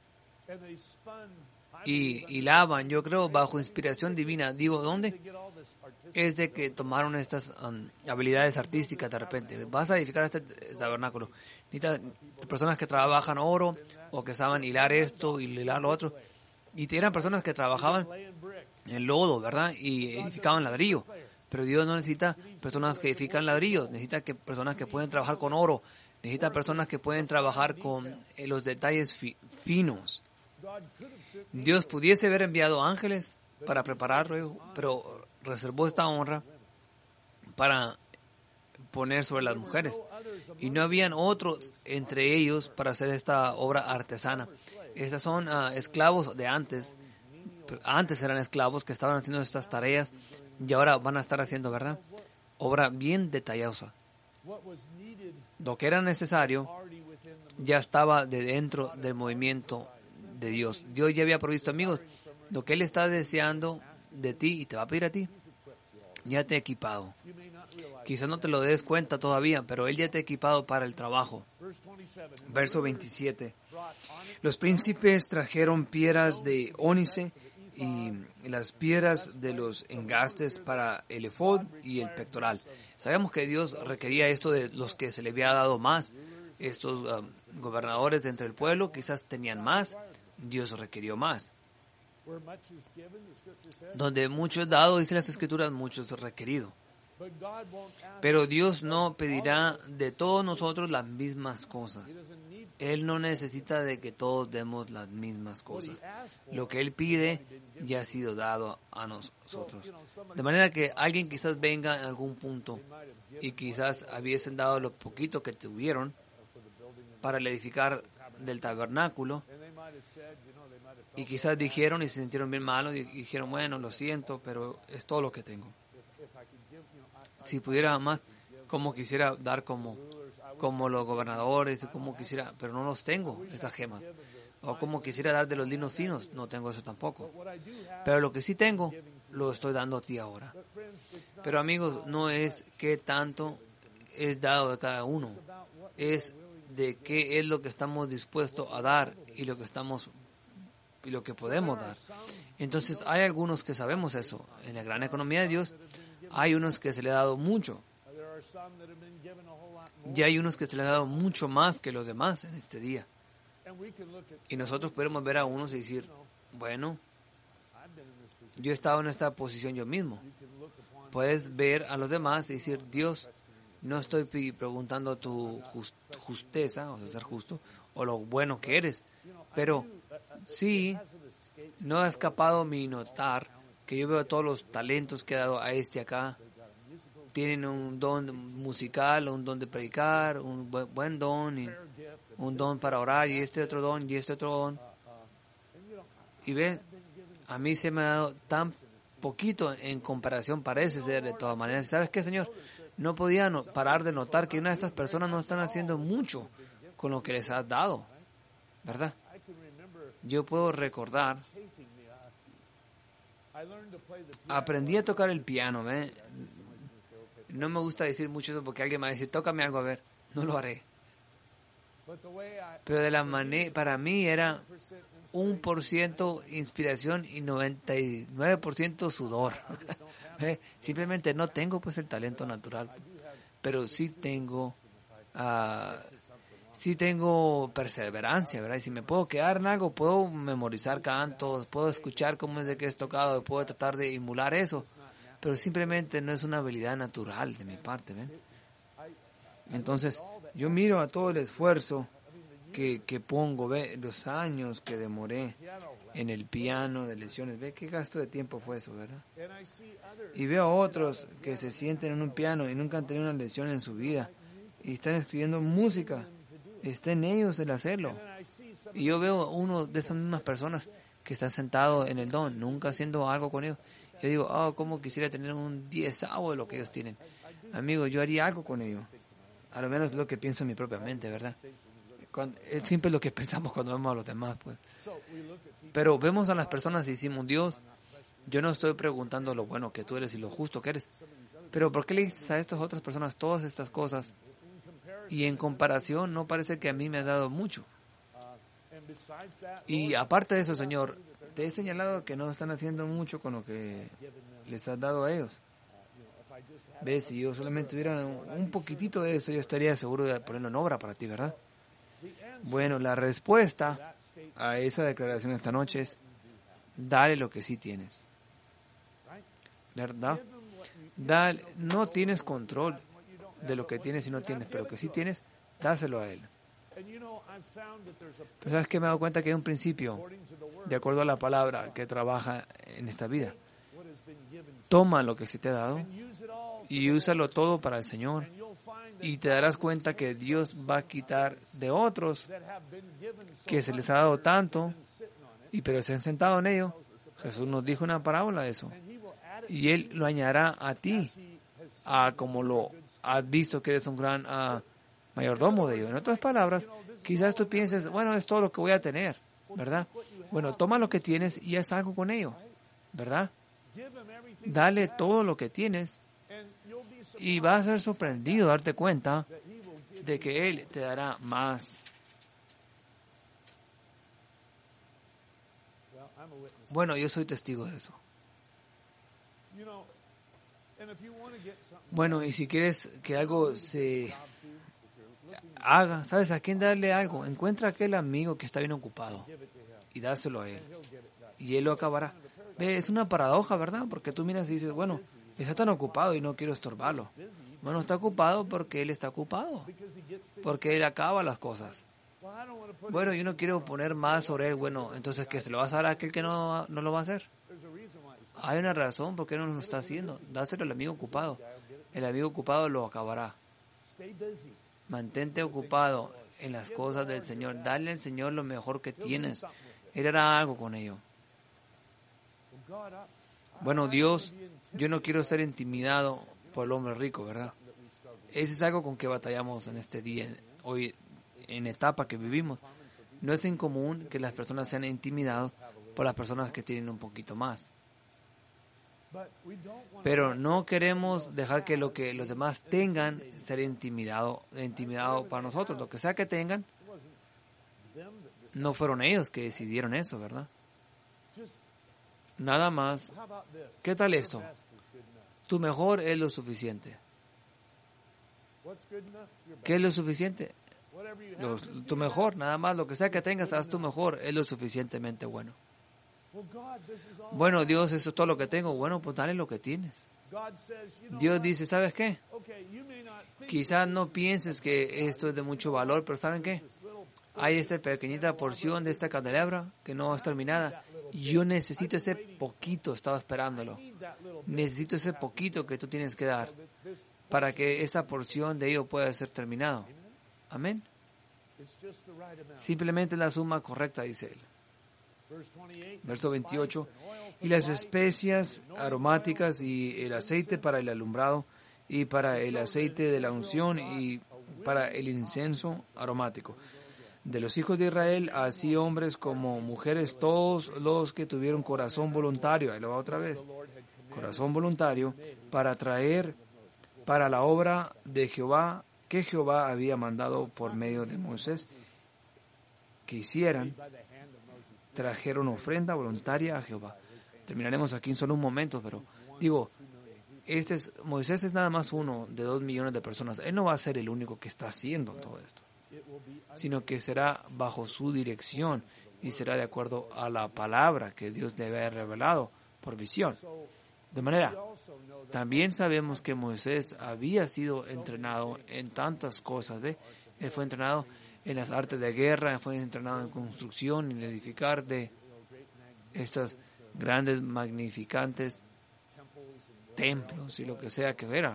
y hilaban, yo creo, bajo inspiración divina. Digo, ¿dónde? Es de que tomaron estas habilidades artísticas de repente. Vas a edificar este tabernáculo. Necesitas personas que trabajan oro o que saben hilar esto y hilar lo otro. Y eran personas que trabajaban en lodo, ¿verdad? Y edificaban ladrillo. Pero Dios no necesita personas que edifican ladrillos. Necesita personas que pueden trabajar con oro. Necesita personas que pueden trabajar con los detalles finos. Dios pudiese haber enviado ángeles para prepararlo, pero reservó esta honra para poner sobre las mujeres. Y no habían otros entre ellos para hacer esta obra artesana. Estas son esclavos de antes. Antes eran esclavos que estaban haciendo estas tareas y ahora van a estar haciendo, ¿verdad? Obra bien detallosa. Lo que era necesario ya estaba de dentro del movimiento de Dios. Dios ya había provisto, amigos, lo que Él está deseando de ti y te va a pedir a ti. Ya te he equipado. Quizás no te lo des cuenta todavía, pero Él ya te ha equipado para el trabajo. Verso 27. Los príncipes trajeron piedras de ónice y las piedras de los engastes para el efod y el pectoral. Sabemos que Dios requería esto de los que se le había dado más. Estos gobernadores de entre el pueblo quizás tenían más. Dios requirió más. Donde mucho es dado, dice las Escrituras, mucho es requerido. Pero Dios no pedirá de todos nosotros las mismas cosas. Él no necesita de que todos demos las mismas cosas. Lo que Él pide ya ha sido dado a nosotros. De manera que alguien quizás venga en algún punto y quizás hubiesen dado lo poquito que tuvieron para el edificar del tabernáculo y quizás dijeron y se sintieron bien malos y dijeron, bueno, lo siento, pero es todo lo que tengo. Si pudiera más, como quisiera dar como los gobernadores, como quisiera, pero no los tengo, esas gemas. O como quisiera dar de los linos finos, no tengo eso tampoco. Pero lo que sí tengo lo estoy dando a ti ahora. Pero amigos, no es qué tanto es dado de cada uno, es de qué es lo que estamos dispuestos a dar y lo que podemos dar. Entonces hay algunos que sabemos eso. En la gran economía de Dios hay unos que se le ha dado mucho. Y hay unos que se les ha dado mucho más que los demás en este día. Y nosotros podemos ver a unos y decir, bueno, yo he estado en esta posición yo mismo. Puedes ver a los demás y decir, Dios, no estoy preguntando tu justeza, o sea, ser justo, o lo bueno que eres, pero sí, no ha escapado mi notar que yo veo todos los talentos que ha dado a este acá. Tienen un don musical, un don de predicar, un buen don, y un don para orar, y este otro don, y este otro don. Y ve, a mí se me ha dado tan poquito en comparación, parece ser de todas maneras. ¿Sabes qué, Señor? No podía parar de notar que una de estas personas no están haciendo mucho con lo que les has dado, ¿verdad? Yo puedo recordar, aprendí a tocar el piano, ¿eh? No me gusta decir mucho eso porque alguien me va a decir, tócame algo, a ver, no lo haré. Pero de la manera, para mí era 1% inspiración y 99% sudor. Simplemente no tengo pues el talento natural, pero sí tengo perseverancia, ¿verdad? Y si me puedo quedar en algo, puedo memorizar cantos, puedo escuchar cómo es de que es tocado, puedo tratar de emular eso, pero simplemente no es una habilidad natural de mi parte, ¿ven? Entonces, yo miro a todo el esfuerzo que pongo, ve, los años que demoré en el piano de lecciones, ve qué gasto de tiempo fue eso, ¿verdad? Y veo a otros que se sienten en un piano y nunca han tenido una lección en su vida y están escribiendo música, está en ellos el hacerlo. Y yo veo a uno de esas mismas personas que está sentado en el don, nunca haciendo algo con ellos. Yo digo, oh, cómo quisiera tener un 10avo de lo que ellos tienen. Amigo, yo haría algo con ellos. A lo menos lo que pienso en mi propia mente, ¿verdad? Es siempre lo que pensamos cuando vemos a los demás, pues. Pero vemos a las personas y decimos, Dios, yo no estoy preguntando lo bueno que tú eres y lo justo que eres, pero ¿por qué le dices a estas otras personas todas estas cosas? Y en comparación no parece que a mí me has dado mucho. Y aparte de eso, Señor, te he señalado que no están haciendo mucho con lo que les has dado a ellos. ¿Ves? Si yo solamente tuviera un poquitito de eso, yo estaría seguro de ponerlo en obra para ti, ¿verdad? Bueno, la respuesta a esa declaración esta noche es, dale lo que sí tienes. ¿Verdad? Dale, no tienes control de lo que tienes y no tienes, pero que sí tienes, dáselo a él. Pero ¿sabes qué? Me he dado cuenta que hay un principio, de acuerdo a la palabra, que trabaja en esta vida. Toma lo que se te ha dado y úsalo todo para el Señor. Y te darás cuenta que Dios va a quitar de otros que se les ha dado tanto, pero se han sentado en ello. Jesús nos dijo una parábola de eso. Y Él lo añadirá a ti, como lo has visto que eres un gran mayordomo de ello. En otras palabras, quizás tú pienses, bueno, es todo lo que voy a tener, ¿verdad? Bueno, toma lo que tienes y haz algo con ello, ¿verdad? Dale todo lo que tienes y vas a ser sorprendido darte cuenta de que Él te dará más. Bueno, yo soy testigo de eso. Bueno, y si quieres que algo se haga, ¿sabes a quién darle algo? Encuentra a aquel amigo que está bien ocupado y dáselo a él. Y él lo acabará. Ve, es una paradoja, ¿verdad? Porque tú miras y dices, bueno, está tan ocupado y no quiero estorbarlo. Bueno, está ocupado porque él está ocupado. Porque él acaba las cosas. Bueno, yo no quiero poner más sobre él. Bueno, entonces, ¿qué? ¿Se lo vas a dar a aquel que no lo va a hacer? Hay una razón por qué no lo está haciendo. Dáselo al amigo ocupado. El amigo ocupado lo acabará. Mantente ocupado en las cosas del Señor. Dale al Señor lo mejor que tienes. Él hará algo con ello. Bueno, Dios, yo no quiero ser intimidado por el hombre rico, ¿verdad? Ese es algo con que batallamos en este día, hoy, en etapa que vivimos. No es incomún que las personas sean intimidadas por las personas que tienen un poquito más. Pero no queremos dejar que lo que los demás tengan ser intimidado para nosotros. Lo que sea que tengan, no fueron ellos que decidieron eso, ¿verdad? Nada más. ¿Qué tal esto? Tu mejor es lo suficiente. ¿Qué es lo suficiente? Tu mejor, nada más, lo que sea que tengas, haz tu mejor, es lo suficientemente bueno. Bueno, Dios, eso es todo lo que tengo. Bueno, pues dale lo que tienes. Dios dice, ¿sabes qué? Quizás no pienses que esto es de mucho valor, pero ¿saben qué? Hay esta pequeñita porción de esta candelabra que no es terminada. Yo necesito ese poquito, estaba esperándolo. Necesito ese poquito que tú tienes que dar para que esa porción de ello pueda ser terminado. Amén. Simplemente la suma correcta, dice él. Verso 28. Y las especias aromáticas y el aceite para el alumbrado y para el aceite de la unción y para el incienso aromático. De los hijos de Israel, así hombres como mujeres, todos los que tuvieron corazón voluntario, ahí lo va otra vez, corazón voluntario, para traer para la obra de Jehová, que Jehová había mandado por medio de Moisés que hicieran, trajeron ofrenda voluntaria a Jehová. Terminaremos aquí en solo un momento, pero digo, Moisés es nada más uno de 2 millones de personas. Él no va a ser el único que está haciendo todo esto, sino que será bajo su dirección y será de acuerdo a la palabra que Dios debe haber revelado por visión. De manera, también sabemos que Moisés había sido entrenado en tantas cosas, ¿ve? Él fue entrenado en las artes de guerra, fue entrenado en construcción, en edificar de estos grandes, magnificantes templos y lo que sea que era.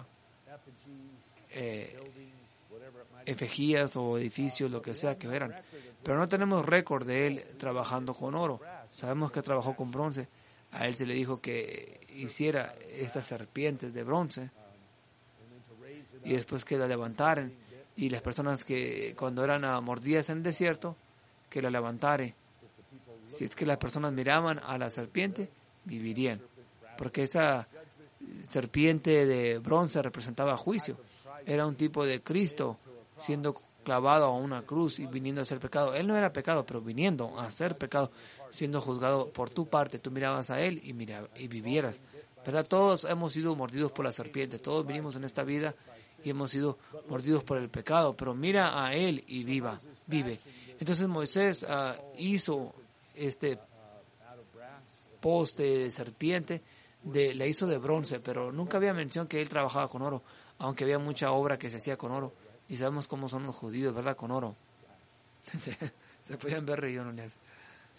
Efegías o edificios, lo que sea que eran. Pero no tenemos récord de él trabajando con oro. Sabemos que trabajó con bronce. A él se le dijo que hiciera estas serpientes de bronce y después que la levantaran. Y las personas que cuando eran mordidas en el desierto, que la levantare. Si es que las personas miraban a la serpiente, vivirían. Porque esa serpiente de bronce representaba juicio. Era un tipo de Cristo siendo clavado a una cruz y viniendo a hacer pecado. Él no era pecado, pero viniendo a hacer pecado, siendo juzgado por tu parte. Tú mirabas a él y vivieras. ¿Verdad? Todos hemos sido mordidos por la serpiente. Todos vinimos en esta vida y hemos sido mordidos por el pecado. Pero mira a él y vive. Entonces Moisés hizo este poste de serpiente, la hizo de bronce, pero nunca había mención que él trabajaba con oro, aunque había mucha obra que se hacía con oro. Y sabemos cómo son los judíos, ¿verdad? Con oro. Se podían ver reídos, no le hace.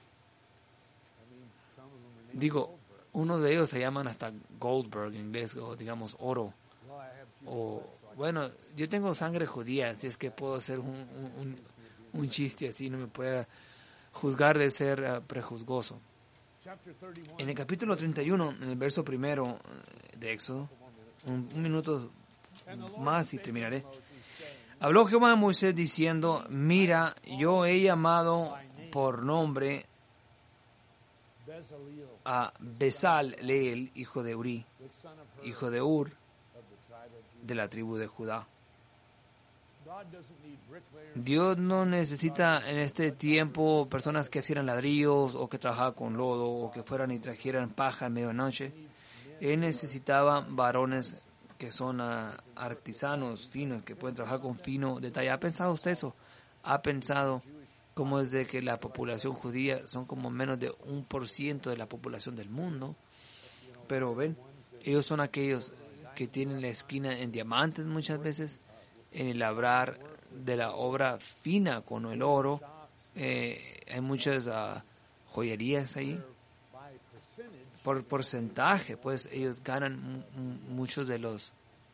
Digo, uno de ellos se llaman hasta Goldberg en inglés, o digamos oro. O, bueno, yo tengo sangre judía, así es que puedo hacer un chiste así, no me puede juzgar de ser prejuzgoso. En el capítulo 31, en el verso 1 de Éxodo, un minuto más y terminaré. Habló Jehová a Moisés diciendo, mira, yo he llamado por nombre a Bezaleel, hijo de Uri, hijo de Ur, de la tribu de Judá. Dios no necesita en este tiempo personas que hicieran ladrillos o que trabajaban con lodo o que fueran y trajeran paja en medianoche. Él necesitaba varones que son artesanos finos, que pueden trabajar con fino detalle. ¿Ha pensado usted eso? ¿Ha pensado cómo es de que la población judía son como menos de 1% de la población del mundo? Pero ven, ellos son aquellos que tienen la esquina en diamantes muchas veces, en el labrar de la obra fina con el oro. Hay muchas joyerías ahí. Por porcentaje, pues ellos ganan muchos de los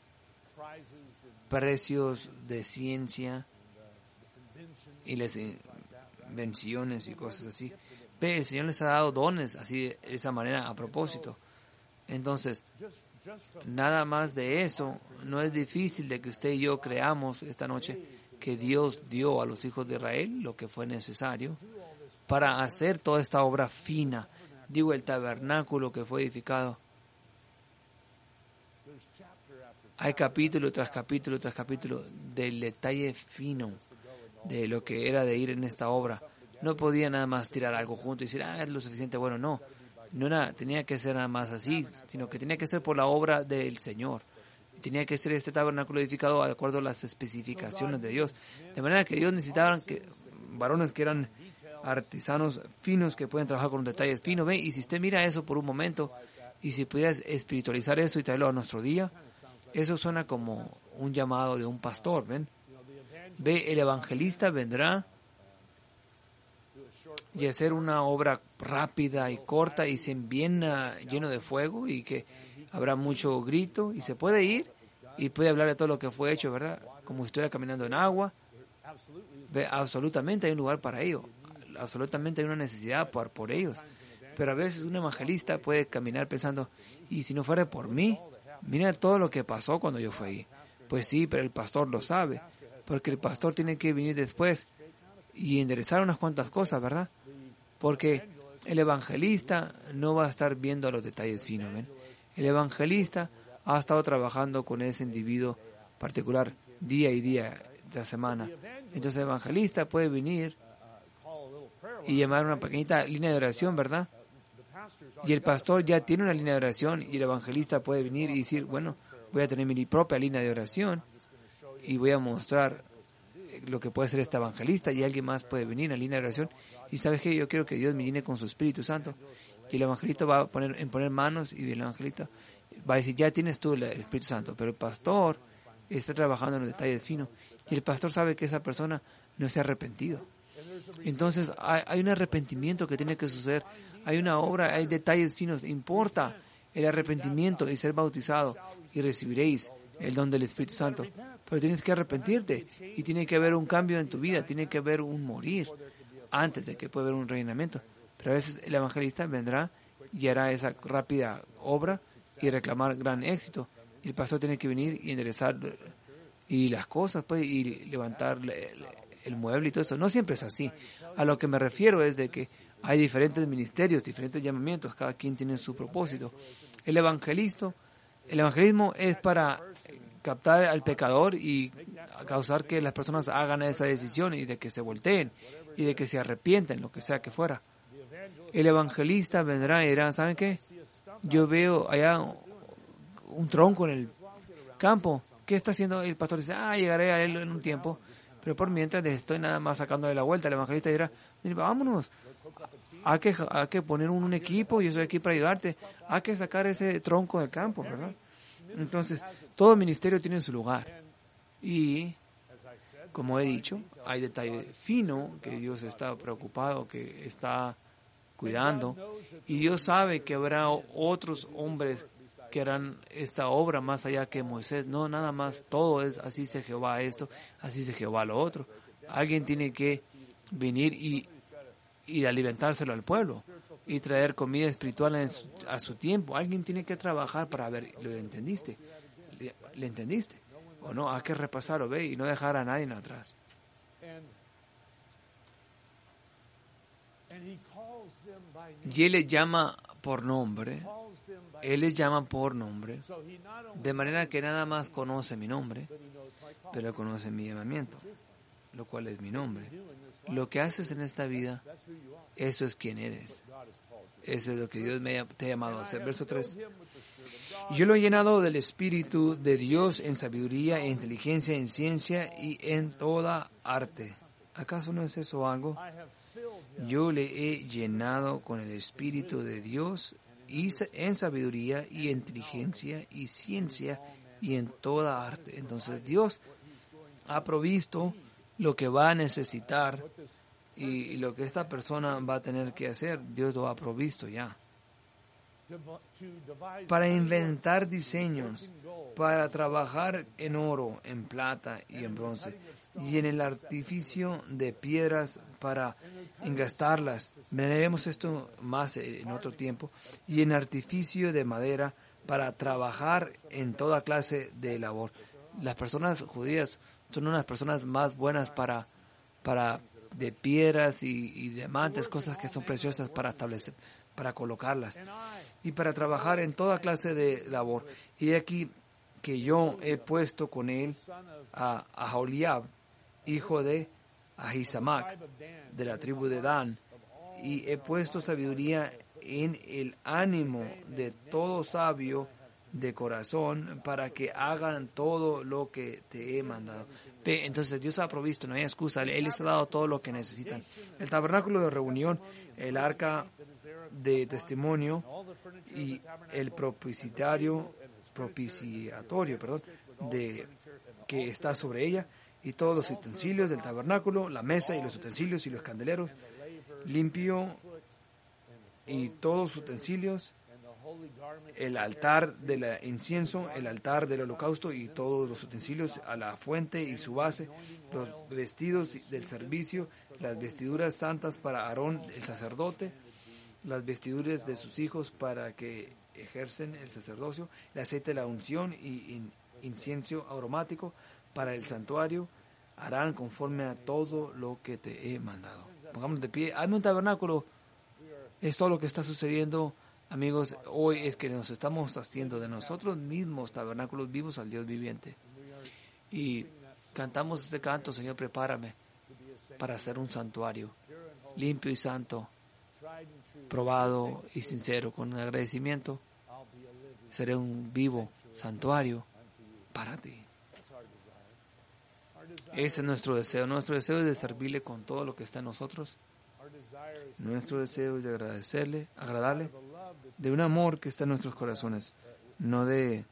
precios de ciencia y las invenciones y cosas así. Pero el Señor les ha dado dones así de esa manera a propósito. Entonces, nada más de eso, no es difícil de que usted y yo creamos esta noche que Dios dio a los hijos de Israel lo que fue necesario para hacer toda esta obra fina. Digo, el tabernáculo que fue edificado Hay capítulo tras capítulo tras capítulo del detalle fino de lo que era de ir en esta obra. No podía nada más tirar algo junto y decir, es lo suficiente bueno. No tenía que ser nada más así, sino que tenía que ser por la obra del Señor. Tenía que ser este tabernáculo edificado de acuerdo a las especificaciones de Dios. De manera que Dios necesitaba varones que eran artesanos finos, que pueden trabajar con los detalles finos. ¿Ve? Y si usted mira eso por un momento, y si pudieras espiritualizar eso y traerlo a nuestro día, eso suena como un llamado de un pastor. ¿Ven? Ve, el evangelista vendrá y hacer una obra rápida y corta y bien lleno de fuego, y que habrá mucho grito y se puede ir y puede hablar de todo lo que fue hecho, ¿verdad? Como si estuviera caminando en agua. Ve, absolutamente hay un lugar para ello, absolutamente hay una necesidad por ellos. Pero a veces un evangelista puede caminar pensando, y si no fuera por mí, mira todo lo que pasó cuando yo fui ahí. Pues sí, pero el pastor lo sabe, porque el pastor tiene que venir después y enderezar unas cuantas cosas, ¿verdad? Porque el evangelista no va a estar viendo a los detalles finos, ¿ven? El evangelista ha estado trabajando con ese individuo particular día y día de la semana. Entonces el evangelista puede venir y llamar una pequeñita línea de oración, ¿verdad? Y el pastor ya tiene una línea de oración, y el evangelista puede venir y decir, bueno, voy a tener mi propia línea de oración y voy a mostrar lo que puede ser este evangelista, y alguien más puede venir a la línea de oración y ¿sabes qué? Yo quiero que Dios me llene con su Espíritu Santo, y el evangelista va a poner manos, y el evangelista va a decir, ya tienes tú el Espíritu Santo, pero el pastor está trabajando en los detalles finos, y el pastor sabe que esa persona no se ha arrepentido. Entonces hay un arrepentimiento que tiene que suceder, hay una obra, hay detalles finos. Importa el arrepentimiento y ser bautizado, y recibiréis el don del Espíritu Santo. Pero tienes que arrepentirte, y tiene que haber un cambio en tu vida, tiene que haber un morir antes de que pueda haber un reinamiento. Pero a veces el evangelista vendrá y hará esa rápida obra y reclamar gran éxito. Y el pastor tiene que venir y enderezar y las cosas, pues, y levantar el mueble y todo eso. No siempre es así. A lo que me refiero es de que hay diferentes ministerios, diferentes llamamientos, cada quien tiene su propósito. El evangelismo es para captar al pecador y causar que las personas hagan esa decisión, y de que se volteen y de que se arrepienten, lo que sea que fuera. El evangelista vendrá y dirá, ¿saben qué? Yo veo allá un tronco en el campo. ¿Qué está haciendo el pastor? Dice, llegaré a él en un tiempo, pero por mientras estoy nada más sacándole la vuelta. El evangelista dirá, vámonos, hay que poner un equipo, yo estoy aquí para ayudarte, hay que sacar ese tronco del campo, ¿verdad? Entonces, todo ministerio tiene su lugar, y como he dicho, hay detalle fino que Dios está preocupado, que está cuidando, y Dios sabe que habrá otros hombres que harán esta obra más allá que Moisés. No, nada más, todo es así se Jehová esto, así se Jehová lo otro. Alguien tiene que venir y alimentárselo al pueblo y traer comida espiritual a su tiempo. Alguien tiene que trabajar para ver, ¿lo entendiste? ¿Le entendiste? ¿O no? Hay que repasarlo, ve, y no dejar a nadie atrás. Y Él les llama por nombre. Él les llama por nombre, de manera que nada más conoce mi nombre, pero conoce mi llamamiento, lo cual es mi nombre. Lo que haces en esta vida, eso es quien eres. Eso es lo que Dios te ha llamado a hacer. Verso 3. Y yo lo he llenado del Espíritu de Dios en sabiduría, en inteligencia, en ciencia y en toda arte. ¿Acaso no es eso algo? Yo le he llenado con el Espíritu de Dios y en sabiduría y inteligencia y ciencia y en toda arte. Entonces Dios ha provisto lo que va a necesitar, y lo que esta persona va a tener que hacer, Dios lo ha provisto ya. Para inventar diseños, para trabajar en oro, en plata y en bronce, y en el artificio de piedras para engastarlas. Veremos esto más en otro tiempo. Y en artificio de madera para trabajar en toda clase de labor. Las personas judías son unas personas más buenas para de piedras y diamantes, cosas que son preciosas para colocarlas y para trabajar en toda clase de labor. Y aquí que yo he puesto con él a Aholiab, hijo de Ahisamac, de la tribu de Dan, y he puesto sabiduría en el ánimo de todo sabio de corazón para que hagan todo lo que te he mandado. Entonces Dios ha provisto, no hay excusa, Él les ha dado todo lo que necesitan. El tabernáculo de reunión, el arca de testimonio y el propiciatorio, que está sobre ella, y todos los utensilios del tabernáculo, la mesa y los utensilios y los candeleros, limpio y todos los utensilios, el altar del incienso, el altar del holocausto y todos los utensilios, a la fuente y su base, los vestidos del servicio, las vestiduras santas para Aarón el sacerdote, las vestiduras de sus hijos para que ejercen el sacerdocio, el aceite de la unción y incienso aromático para el santuario, harán conforme a todo lo que te he mandado. Pongámonos de pie, hazme un tabernáculo. Es todo lo que está sucediendo, amigos, hoy es que nos estamos haciendo de nosotros mismos tabernáculos vivos al Dios viviente. Y cantamos este canto, Señor, prepárame para hacer un santuario limpio y santo, probado y sincero, con agradecimiento. Seré un vivo santuario para ti. Ese es nuestro deseo. Nuestro deseo es de servirle con todo lo que está en nosotros. Nuestro deseo es de agradarle, de un amor que está en nuestros corazones. No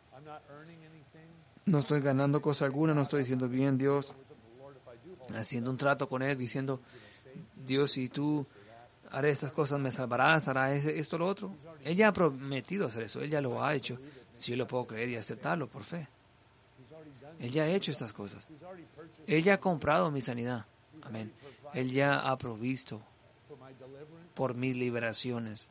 estoy ganando cosa alguna, no estoy diciendo bien Dios, haciendo un trato con Él, diciendo, Dios, si tú haré estas cosas, me salvarás, hará esto, lo otro. Él ya ha prometido hacer eso, Él ya lo ha hecho. Si yo lo puedo creer y aceptarlo por fe. Él ya ha hecho estas cosas. Él ya ha comprado mi sanidad. Amén. Él ya ha provisto por mis liberaciones.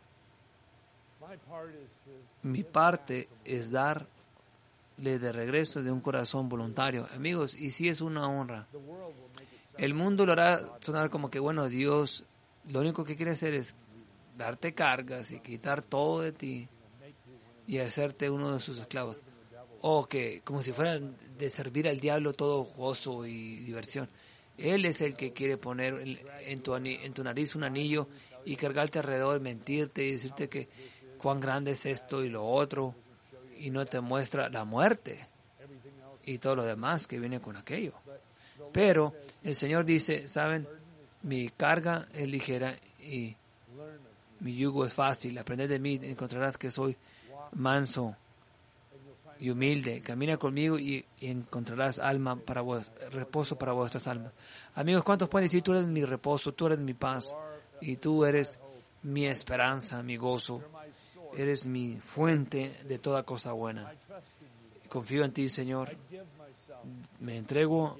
Mi parte es darle de regreso de un corazón voluntario. Amigos, y si es una honra. El mundo lo hará sonar como que, bueno, Dios lo único que quiere hacer es darte cargas y quitar todo de ti y hacerte uno de sus esclavos. O que como si fuera de servir al diablo todo gozo y diversión. Él es el que quiere poner en tu nariz un anillo y cargarte alrededor, mentirte y decirte que cuán grande es esto y lo otro, y no te muestra la muerte y todo lo demás que viene con aquello. Pero el Señor dice, ¿saben? Mi carga es ligera y mi yugo es fácil. Aprended de mí, encontrarás que soy manso y humilde. Camina conmigo y encontrarás reposo para vuestras almas. Amigos, ¿cuántos pueden decir, tú eres mi reposo, tú eres mi paz, y tú eres mi esperanza, mi gozo, eres mi fuente de toda cosa buena? Confío en ti, Señor. Me entrego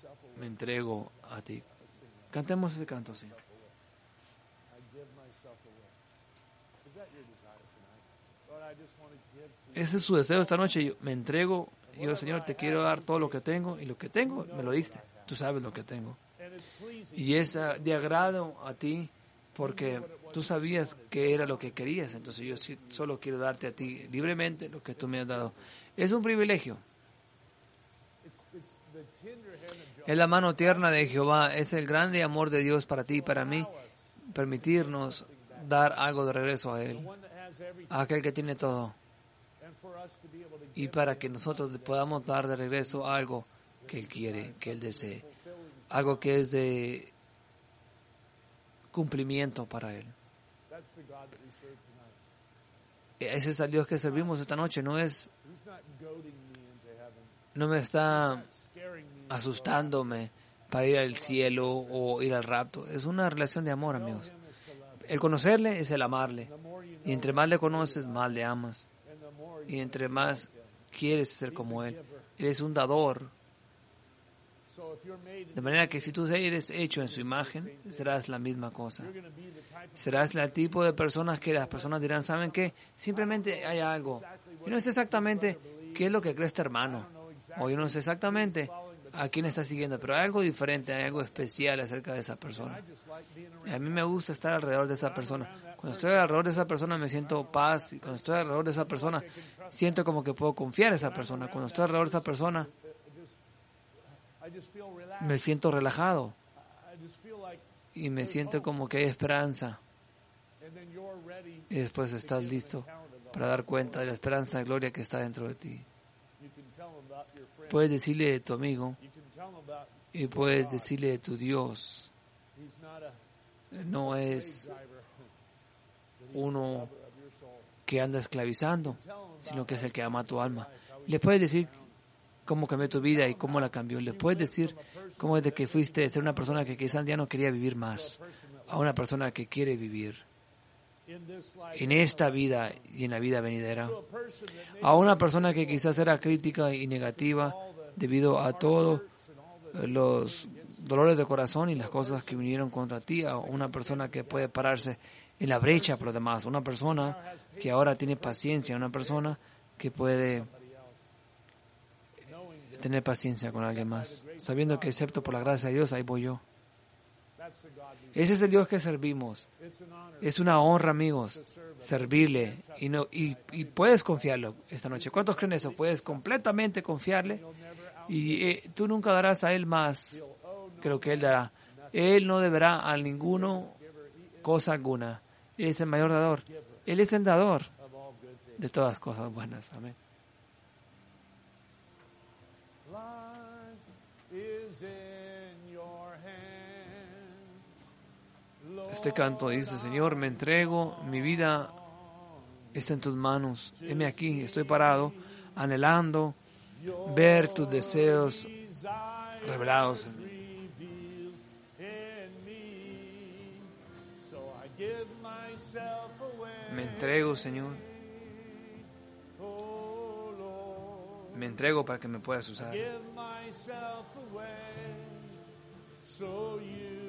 a ti. Cantemos ese canto, Señor. Ese es su deseo esta noche. Yo me entrego. Yo, Señor, te quiero dar todo lo que tengo. Y lo que tengo, me lo diste. Tú sabes lo que tengo. Y es de agrado a ti, porque tú sabías que era lo que querías. Entonces yo solo quiero darte a ti libremente lo que tú me has dado. Es un privilegio. Es la mano tierna de Jehová. Es el grande amor de Dios para ti y para mí. Permitirnos dar algo de regreso a Él. A aquel que tiene todo. Y para que nosotros podamos dar de regreso algo que Él quiere, que Él desee. Algo que es de cumplimiento para Él. Ese es el Dios que servimos esta noche. No me está asustándome para ir al cielo o ir al rapto. Es una relación de amor, amigos. El conocerle es el amarle. Y entre más le conoces, más le amas. Y entre más quieres ser como Él. Él es un dador. De manera que si tú eres hecho en su imagen, serás la misma cosa. Serás el tipo de personas que las personas dirán, ¿saben qué? Simplemente hay algo. Yo no sé exactamente qué es lo que cree este hermano. O yo no sé exactamente a quién estás siguiendo, pero hay algo diferente, hay algo especial acerca de esa persona. Y a mí me gusta estar alrededor de esa persona. Cuando estoy alrededor de esa persona me siento paz, y cuando estoy alrededor de esa persona siento como que puedo confiar en esa persona. Cuando estoy alrededor de esa persona me siento relajado y me siento como que hay esperanza. Y después estás listo para dar cuenta de la esperanza y gloria que está dentro de ti. Puedes decirle de tu amigo y puedes decirle de tu Dios. No es uno que anda esclavizando, sino que es el que ama tu alma. Le puedes decir cómo cambió tu vida y cómo la cambió. Le puedes decir cómo desde que fuiste de ser una persona que quizás ya no quería vivir más, a una persona que quiere vivir en esta vida y en la vida venidera. A una persona que quizás era crítica y negativa debido a todos los dolores de corazón y las cosas que vinieron contra ti. A una persona que puede pararse en la brecha por los demás. Una persona que ahora tiene paciencia. Una persona que puede tener paciencia con alguien más, sabiendo que excepto por la gracia de Dios, ahí voy yo. Ese es el Dios que servimos. Es una honra, amigos, servirle y puedes confiarlo esta noche. ¿Cuántos creen eso? Puedes completamente confiarle y tú nunca darás a Él más que lo que Él dará. Él no deberá a ninguno cosa alguna. Él es el mayor dador. Él es el dador de todas cosas buenas. Amén. Este canto dice: Señor, me entrego, mi vida está en tus manos. Heme aquí, estoy parado, anhelando ver tus deseos revelados en mí. Me entrego, Señor. Me entrego para que me puedas usar.